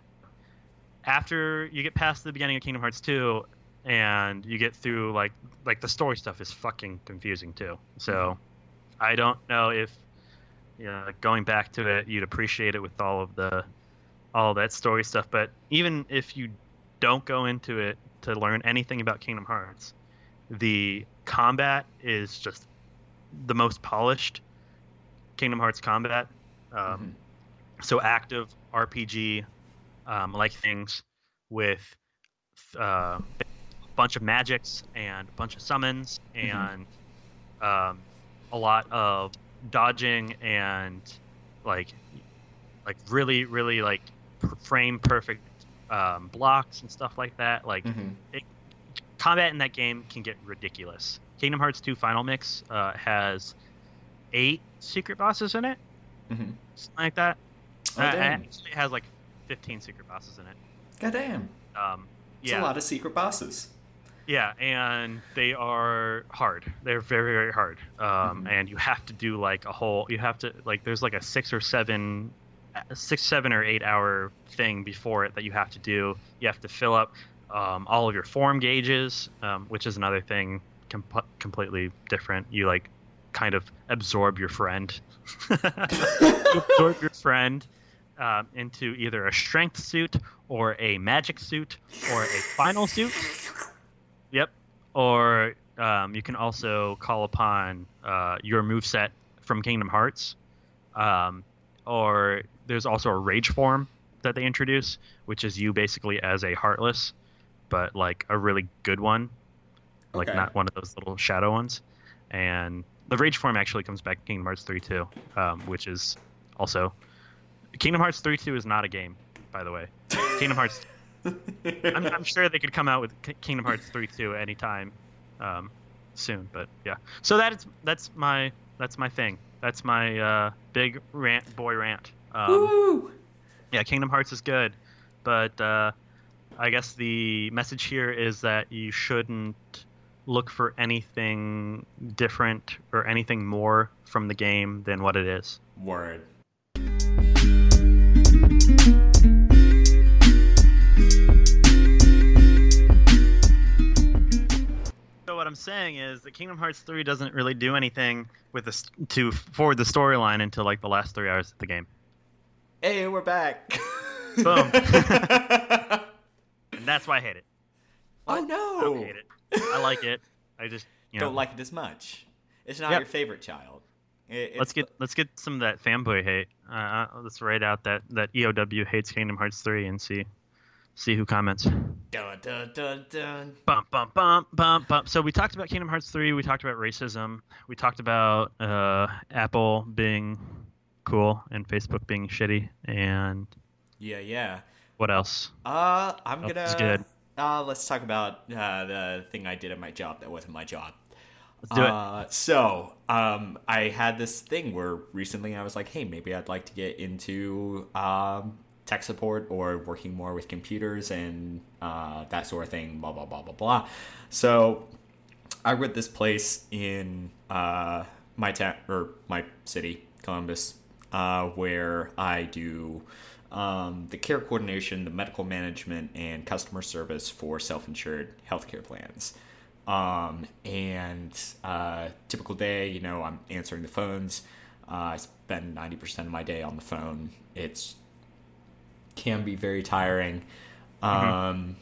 after you get past the beginning of Kingdom Hearts 2 and you get through like the story stuff is fucking confusing too. So I don't know if going back to it you'd appreciate it with all that story stuff. But even if you don't go into it to learn anything about Kingdom Hearts, the combat is just the most polished Kingdom Hearts combat. So active RPG like things with a bunch of magics and a bunch of summons and a lot of dodging and like really, really like frame perfect blocks and stuff like that. Like combat in that game can get ridiculous. Kingdom Hearts 2 Final Mix has 8 secret bosses in it, something like that. Actually, it has like 15 secret bosses in it. Goddamn. It's a lot of secret bosses. Yeah, and they are hard. They're very, very hard. And you have to do like there's like a 6 or 7 or 8 hour thing before it that you have to do. You have to fill up all of your form gauges, which is another thing completely different. You like kind of absorb your friend. You absorb your friend into either a strength suit or a magic suit or a final suit. Yep. Or you can also call upon your moveset from Kingdom Hearts. Or there's also a rage form that they introduce, which is you basically as a Heartless, but like a really good one. Like not one of those little shadow ones. And the rage form actually comes back in Kingdom Hearts 3 too, which is also... Kingdom Hearts 3-2 is not a game, by the way. Kingdom Hearts... I'm sure they could come out with Kingdom Hearts 3-2 anytime soon, but yeah. So that's my thing. That's my big boy rant. Woo! Yeah, Kingdom Hearts is good, but I guess the message here is that you shouldn't look for anything different or anything more from the game than what it is. Word. So what I'm saying is that Kingdom Hearts 3 doesn't really do anything with this to forward the storyline until like the last 3 hours of the game. Hey, we're back. Boom. And that's why I hate it. Oh no! I don't hate it. I like it. I just don't like it as much. It's not your favorite child. Let's get some of that fanboy hate. Let's write out that EOW hates Kingdom Hearts 3 and see who comments. Dun, dun, dun, dun. Bum, bum, bum, bum, bum. So we talked about Kingdom Hearts 3. We talked about racism. We talked about Apple being cool and Facebook being shitty. And yeah. What else? I'm gonna. That's good. Let's talk about the thing I did at my job that wasn't my job. Let's do it. So, I had this thing where recently I was like, hey, maybe I'd like to get into tech support or working more with computers and that sort of thing, blah, blah, blah, blah, blah. So I read this place in my city, Columbus, where I do the care coordination, the medical management, and customer service for self-insured healthcare plans. Typical day, I'm answering the phones. I spend 90% of my day on the phone. Can be very tiring. And,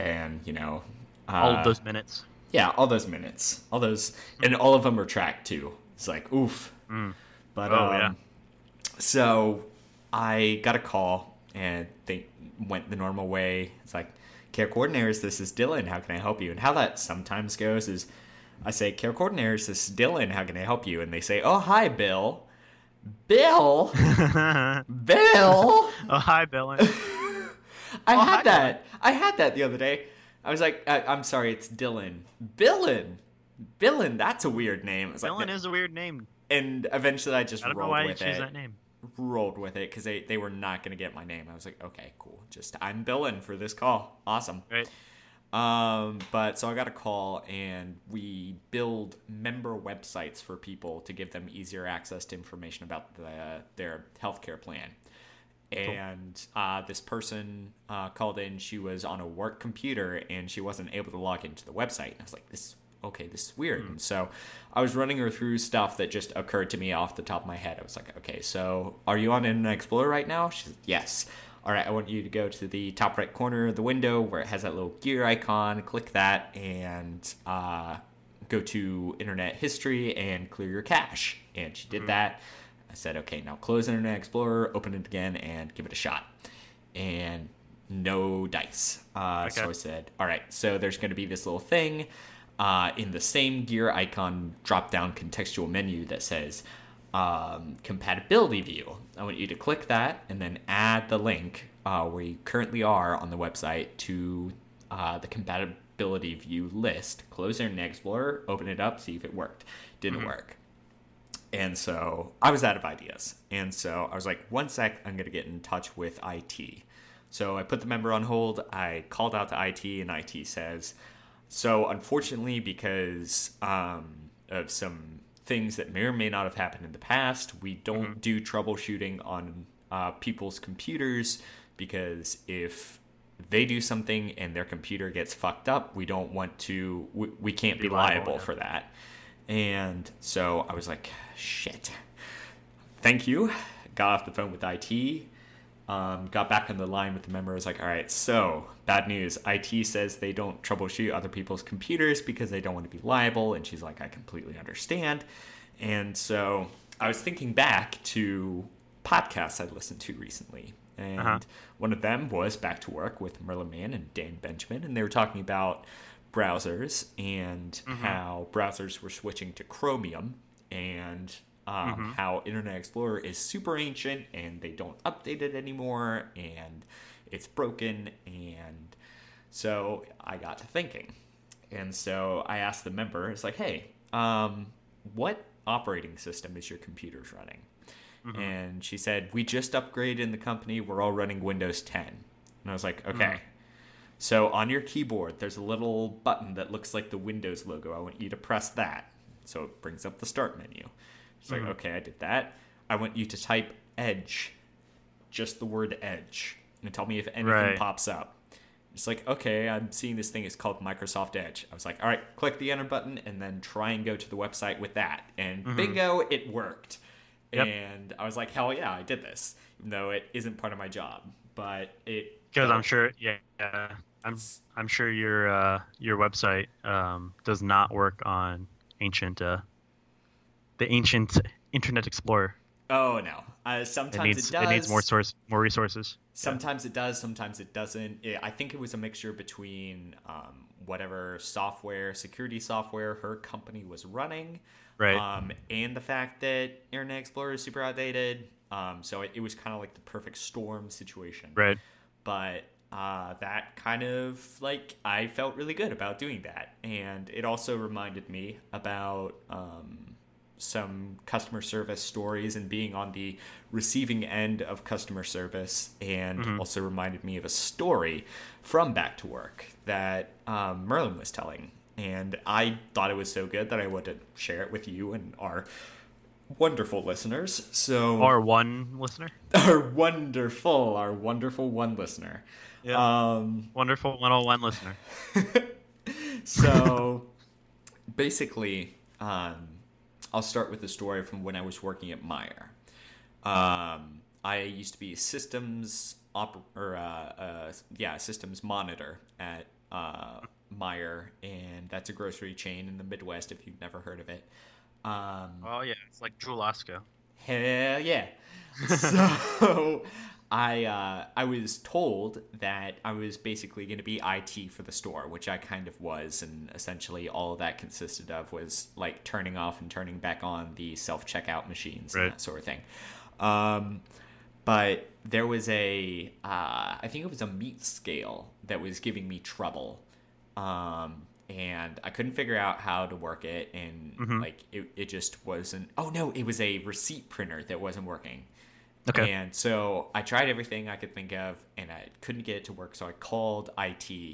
all of those minutes. Yeah, all those minutes. And all of them are tracked too. It's like, oof. But, so I got a call and they went the normal way. It's like, care coordinators, this is Dylan. How can I help you? And how that sometimes goes is I say, care coordinators, this is Dylan. How can I help you? And they say, oh, hi, Bill. Bill? Bill? Oh, hi, Bill. I had that the other day. I was like, I'm sorry, it's Dylan. Billin, that's a weird name. Dylan is a weird name. And eventually I just rolled with it. I don't know why you choose that name. Rolled with it because they were not going to get my name. I was like, okay, cool. I'm Billin for this call. Awesome. Right. But so I got a call and we build member websites for people to give them easier access to information about their healthcare plan. And this person called in. She was on a work computer and she wasn't able to log into the website. And I was like, this is weird. And so I was running her through stuff that just occurred to me off the top of my head. I was like, okay, so are you on Internet Explorer right now? She said, yes. All right, I want you to go to the top right corner of the window where it has that little gear icon. Click that and go to Internet History and clear your cache. And she did that. I said, okay, now close Internet Explorer, open it again, and give it a shot. And no dice. So I said, all right, so there's going to be this little thing in the same gear icon drop-down contextual menu that says compatibility view. I want you to click that and then add the link where you currently are on the website to the compatibility view list. Close Internet Explorer, open it up, see if it worked. Didn't work. And so I was out of ideas. And so I was like, 1 sec, I'm going to get in touch with IT. So I put the member on hold. I called out to IT, and IT says, so unfortunately, because of some things that may or may not have happened in the past, we don't do troubleshooting on people's computers, because if they do something and their computer gets fucked up, we don't want to, we can't be liable for that. And so I was like, shit. Thank you. Got off the phone with IT. got back on the line with the member. I was like, all right, so bad news. IT says they don't troubleshoot other people's computers because they don't want to be liable. And she's like, I completely understand. And so I was thinking back to podcasts I listened to recently. And one of them was Back to Work with Merlin Mann and Dan Benjamin. And they were talking about browsers and how browsers were switching to Chromium, and how Internet Explorer is super ancient and they don't update it anymore and it's broken. And so I got to thinking. And so I asked the member, it's like, hey, what operating system is your computers running? And she said, we just upgraded in the company. We're all running Windows 10. And I was like, okay. So on your keyboard, there's a little button that looks like the Windows logo. I want you to press that. So it brings up the start menu. She's like, okay, I did that. I want you to type Edge, just the word Edge, and tell me if anything pops up. It's like, okay, I'm seeing this thing is called Microsoft Edge. I was like, all right, click the enter button and then try and go to the website with that. And bingo, it worked. Yep. And I was like, hell yeah, I did this, even though it isn't part of my job. But it... Because I'm sure, I'm sure your website does not work on the ancient Internet Explorer. Oh no! Sometimes it does. It needs more resources. Sometimes it does. Sometimes it doesn't. I think it was a mixture between whatever security software her company was running, right? And the fact that Internet Explorer is super outdated. So it was kind of like the perfect storm situation, right? But that kind of like I felt really good about doing that, and it also reminded me about some customer service stories and being on the receiving end of customer service, and also reminded me of a story from Back to Work that Merlin was telling, and I thought it was so good that I wanted to share it with you and our wonderful listeners. So our one listener, our wonderful one listener. Yeah. Wonderful 101 listener. So basically, I'll start with the story from when I was working at Meijer. I used to be systems systems monitor at Meijer, and that's a grocery chain in the Midwest if you've never heard of it. Oh yeah, it's like Jewel-Osco. Hell yeah. So I was told that I was basically going to be IT for the store, which I kind of was, and essentially all of that consisted of was like turning off and turning back on the self-checkout machines and that sort of thing. But there was I think it was a meat scale that was giving me trouble. And I couldn't figure out how to work it, and like it just wasn't. Oh no, it was a receipt printer that wasn't working. Okay. And so I tried everything I could think of, and I couldn't get it to work. So I called IT,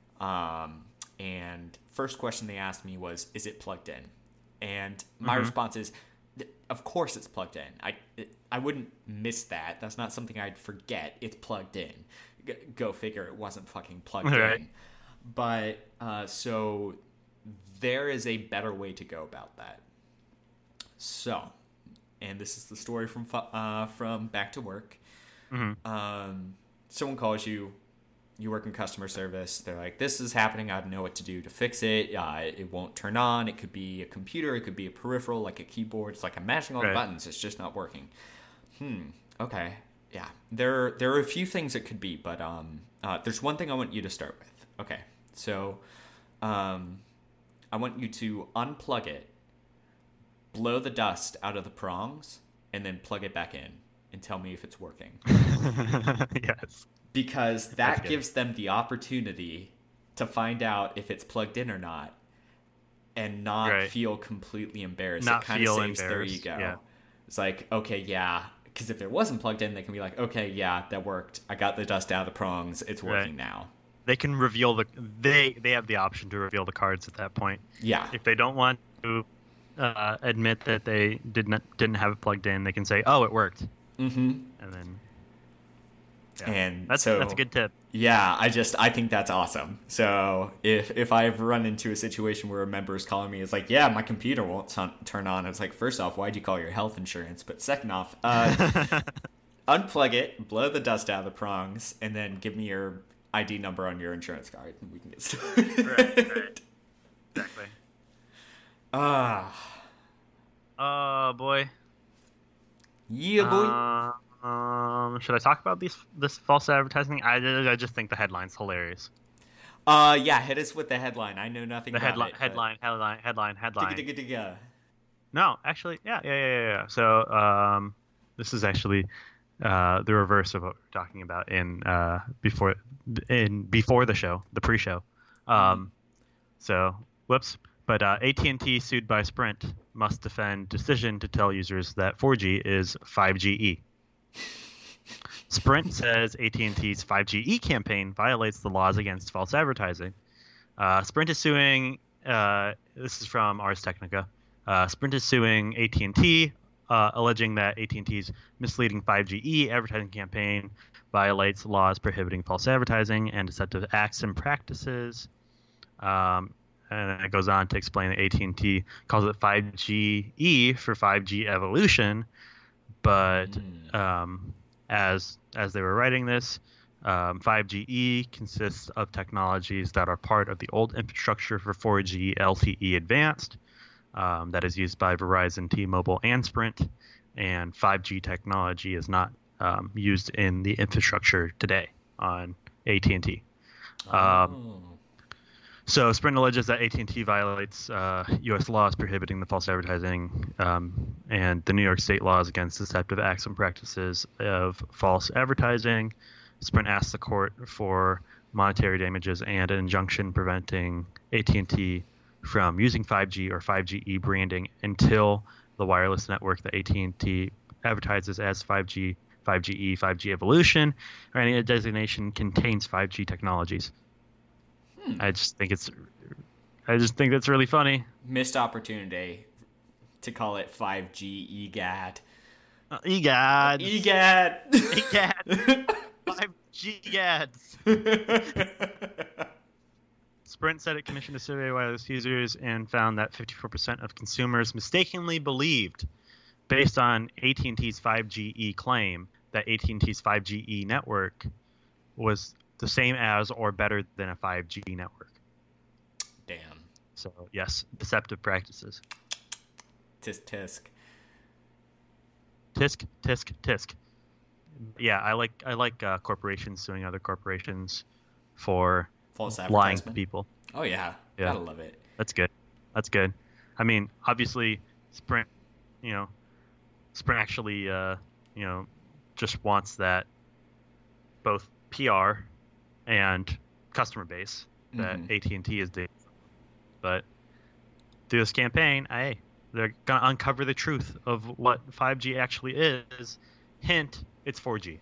and first question they asked me was, "Is it plugged in?" And my response is, "Of course it's plugged in. I wouldn't miss that. That's not something I'd forget. It's plugged in. Go figure. It wasn't fucking plugged in." But so there is a better way to go about that. So, and this is the story from Back to Work. Someone calls you. You work in customer service. They're like, "This is happening. I don't know what to do to fix it. It won't turn on. It could be a computer. It could be a peripheral, like a keyboard. It's like I'm mashing all the buttons. It's just not working." Okay. Yeah. There are a few things it could be, but there's one thing I want you to start with. Okay. So, I want you to unplug it, blow the dust out of the prongs, and then plug it back in and tell me if it's working. Yes. Because that gives them the opportunity to find out if it's plugged in or not, and not feel completely embarrassed. It kind of saves their ego. Yeah. It's like, okay, yeah. Because if it wasn't plugged in, they can be like, okay, yeah, that worked. I got the dust out of the prongs. It's working now. They can reveal they have the option to reveal the cards at that point. Yeah. If they don't want to admit that they didn't have it plugged in, they can say, "Oh, it worked." And then. Yeah. And that's a good tip. Yeah, I think that's awesome. So if I've run into a situation where a member is calling me, it's like, yeah, my computer won't turn on. It's like, first off, why'd you call your health insurance? But second off, unplug it, blow the dust out of the prongs, and then give me your ID number on your insurance card, and we can get started. Right. Exactly. Oh boy. Yeah, boy. Should I talk about this false advertising? I just think the headline's hilarious. Yeah, hit us with the headline. I know nothing about it. Headline. Digga. No, actually, yeah. So, this is actually the reverse of what we're talking about before the show, the pre-show. So, whoops. But AT&T sued by Sprint must defend decision to tell users that 4G is 5GE. Sprint says AT&T's 5GE campaign violates the laws against false advertising. Sprint is suing. This is from Ars Technica. Sprint is suing AT&T, alleging that AT&T's misleading 5GE advertising campaign violates laws prohibiting false advertising and deceptive acts and practices. And it goes on to explain that AT&T calls it 5GE for 5G evolution, but as they were writing this, 5GE consists of technologies that are part of the old infrastructure for 4G LTE Advanced that is used by Verizon, T-Mobile, and Sprint, and 5G technology is not used in the infrastructure today on AT&T. So Sprint alleges that AT&T violates U.S. laws prohibiting the false advertising and the New York State laws against deceptive acts and practices of false advertising. Sprint asked the court for monetary damages and an injunction preventing AT&T from using 5G or 5GE branding until the wireless network that AT&T advertises as 5G, 5GE, 5G Evolution, or any designation contains 5G technologies. I just think that's really funny. Missed opportunity to call it 5G EGAD. EGAD. 5G EGADs. Sprint said it commissioned a survey of wireless users and found that 54% of consumers mistakenly believed, based on AT&T's 5GE claim, that AT&T's 5GE network was the same as or better than a 5G network. Damn. So, yes, deceptive practices. Tisk. Tisk. Yeah, I like corporations suing other corporations for false lying to people. Oh, yeah. Gotta love it. That's good. I mean, obviously, Sprint actually, just wants that both PR and customer base that AT&T is doing. But through this campaign, they're going to uncover the truth of what 5G actually is. Hint, it's 4G.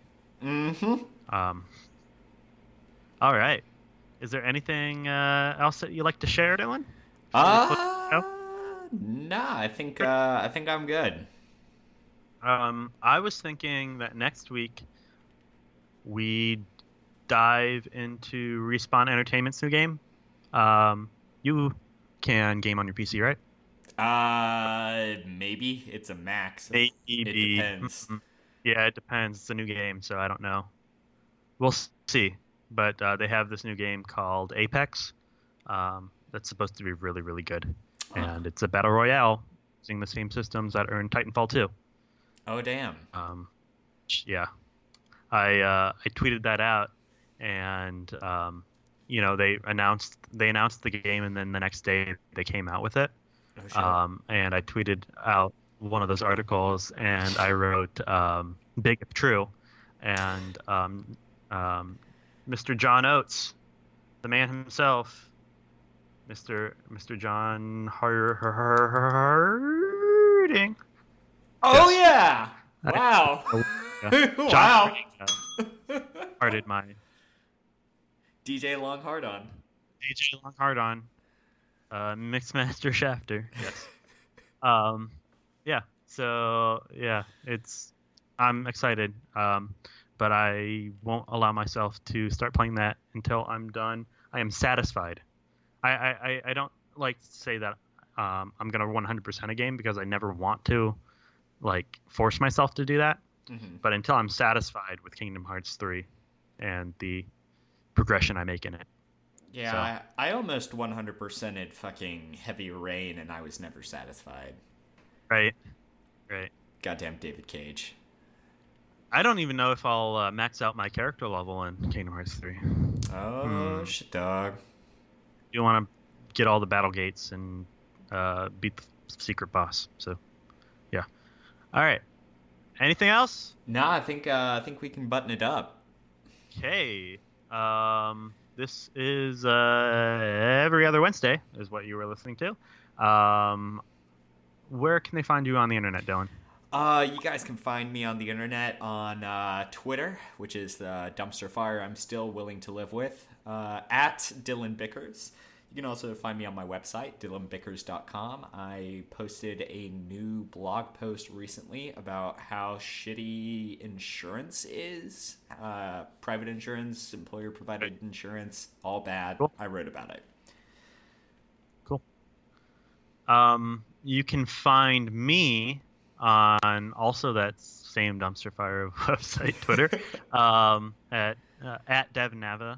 All right. Is there anything else that you'd like to share, Dylan? No, I think I'm good. I was thinking that next week we dive into Respawn Entertainment's new game. You can game on your PC, right? Maybe it's a Mac. So maybe. It depends. Yeah, it depends. It's a new game, so I don't know. We'll see. But they have this new game called Apex that's supposed to be really, really good. And it's a battle royale using the same systems that are in Titanfall 2. Oh, damn. Yeah. I tweeted that out, and they announced the game, and then the next day they came out with it. Oh, sure. And I tweeted out one of those articles, and I wrote "Big if true," and Mr. John Oates, the man himself, Mr. John Harding. Oh yeah! Wow! Wow! Hearted my DJ Long Hard On. DJ Long Hard On. Mixmaster Shafter. Yes. Yeah. So yeah, I'm excited. But I won't allow myself to start playing that until I'm done. I am satisfied. I don't like to say that I'm gonna 100% a game because I never want to force myself to do that. But until I'm satisfied with Kingdom Hearts 3 and the progression I make in it. Yeah, so. I almost 100%ed fucking Heavy Rain, and I was never satisfied. Right. Goddamn David Cage. I don't even know if I'll max out my character level in Kingdom Hearts 3. Oh, shit, dog. You want to get all the battle gates and beat the secret boss. So, yeah. All right. Anything else? No, I think we can button it up. Okay. This is every other Wednesday is what you were listening to. Where can they find you on the internet, Dylan? You guys can find me on the internet on Twitter, which is the dumpster fire I'm still willing to live with, at Dylan Bickers. You can also find me on my website, dylanbickers.com. I posted a new blog post recently about how shitty insurance is. Private insurance, employer-provided insurance, all bad. Cool. I wrote about it. Cool. You can find me on also that same dumpster fire website, Twitter, at DevNava.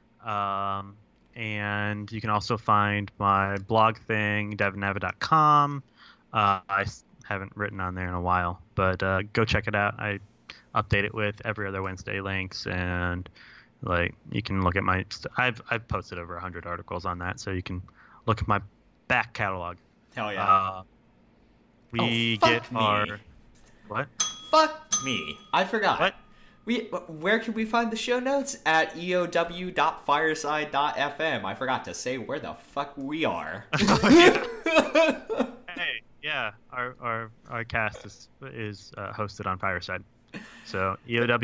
And you can also find my blog thing, devnava.com. I haven't written on there in a while, but go check it out. I update it with every other Wednesday links, and like you can look at my. I've posted over 100 articles on that, so you can look at my back catalog. Hell yeah! We get me. our what? Fuck me! I forgot. What? Where can we find the show notes? At eow.fireside.fm. I forgot to say where the fuck we are. Hey, yeah, our cast is hosted on Fireside. So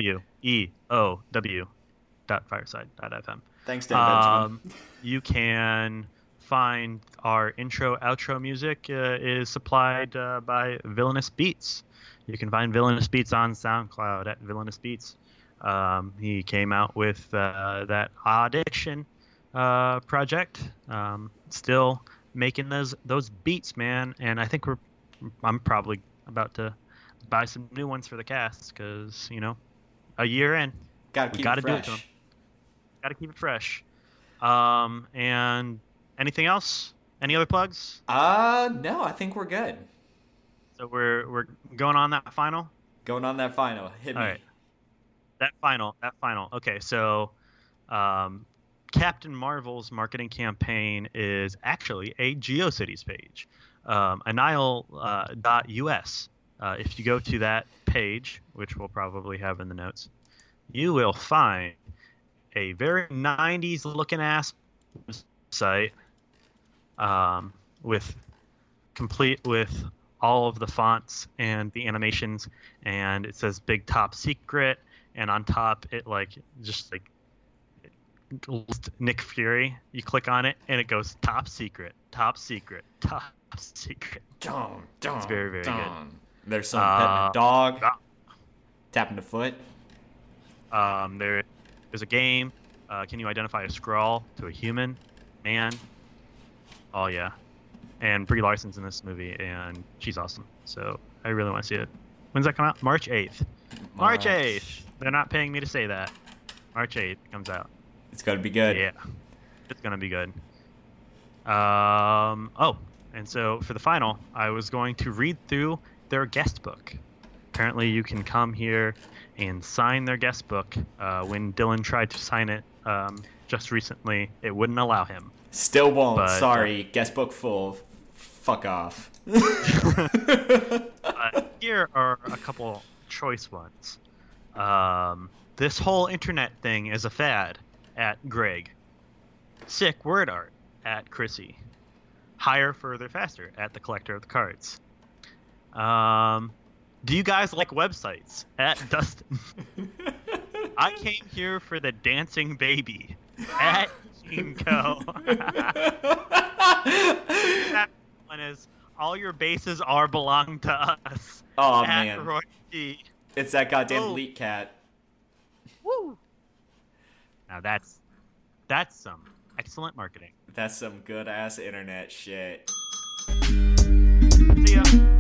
eow.fireside.fm. Thanks, Dan Benjamin. You can find our intro outro music is supplied by Villainous Beats. You can find Villainous Beats on SoundCloud at Villainous Beats. He came out with that Addiction project. Still making those beats, man. And I think I'm probably about to buy some new ones for the cast because a year in, gotta do it to them. Gotta keep it fresh. And anything else? Any other plugs? No, I think we're good. So we're going on that final? Going on that final. Hit me. All right. That final. Okay, so Captain Marvel's marketing campaign is actually a GeoCities page. Anile.us. If you go to that page, which we'll probably have in the notes, you will find a very 90s looking ass site complete with all of the fonts and the animations, and it says Big Top Secret, and on top it just Nick Fury. You click on it and it goes top secret. It's very, very good. There's some petting a dog, tapping a foot. There's a game. Can you identify a Skrull to a human? Man. Oh yeah. And Brie Larson's in this movie, and she's awesome. So I really want to see it. When's that come out? March 8th. March 8th. They're not paying me to say that. March 8th it comes out. It's going to be good. Yeah. It's going to be good. And so for the final, I was going to read through their guest book. Apparently you can come here and sign their guest book. When Dylan tried to sign it just recently, it wouldn't allow him. Still won't. But, sorry. Guest book full. Fuck off. Here are a couple choice ones. This whole internet thing is a fad at Greg. Sick word art at Chrissy. Higher, further, faster at the collector of the cards. Do you guys like websites at Dustin? I came here for the dancing baby at Kinko. That one is all your bases belong to us. Oh at man, Roy G. It's that goddamn Leak Cat. Woo! Now that's some excellent marketing. That's some good ass internet shit. See ya.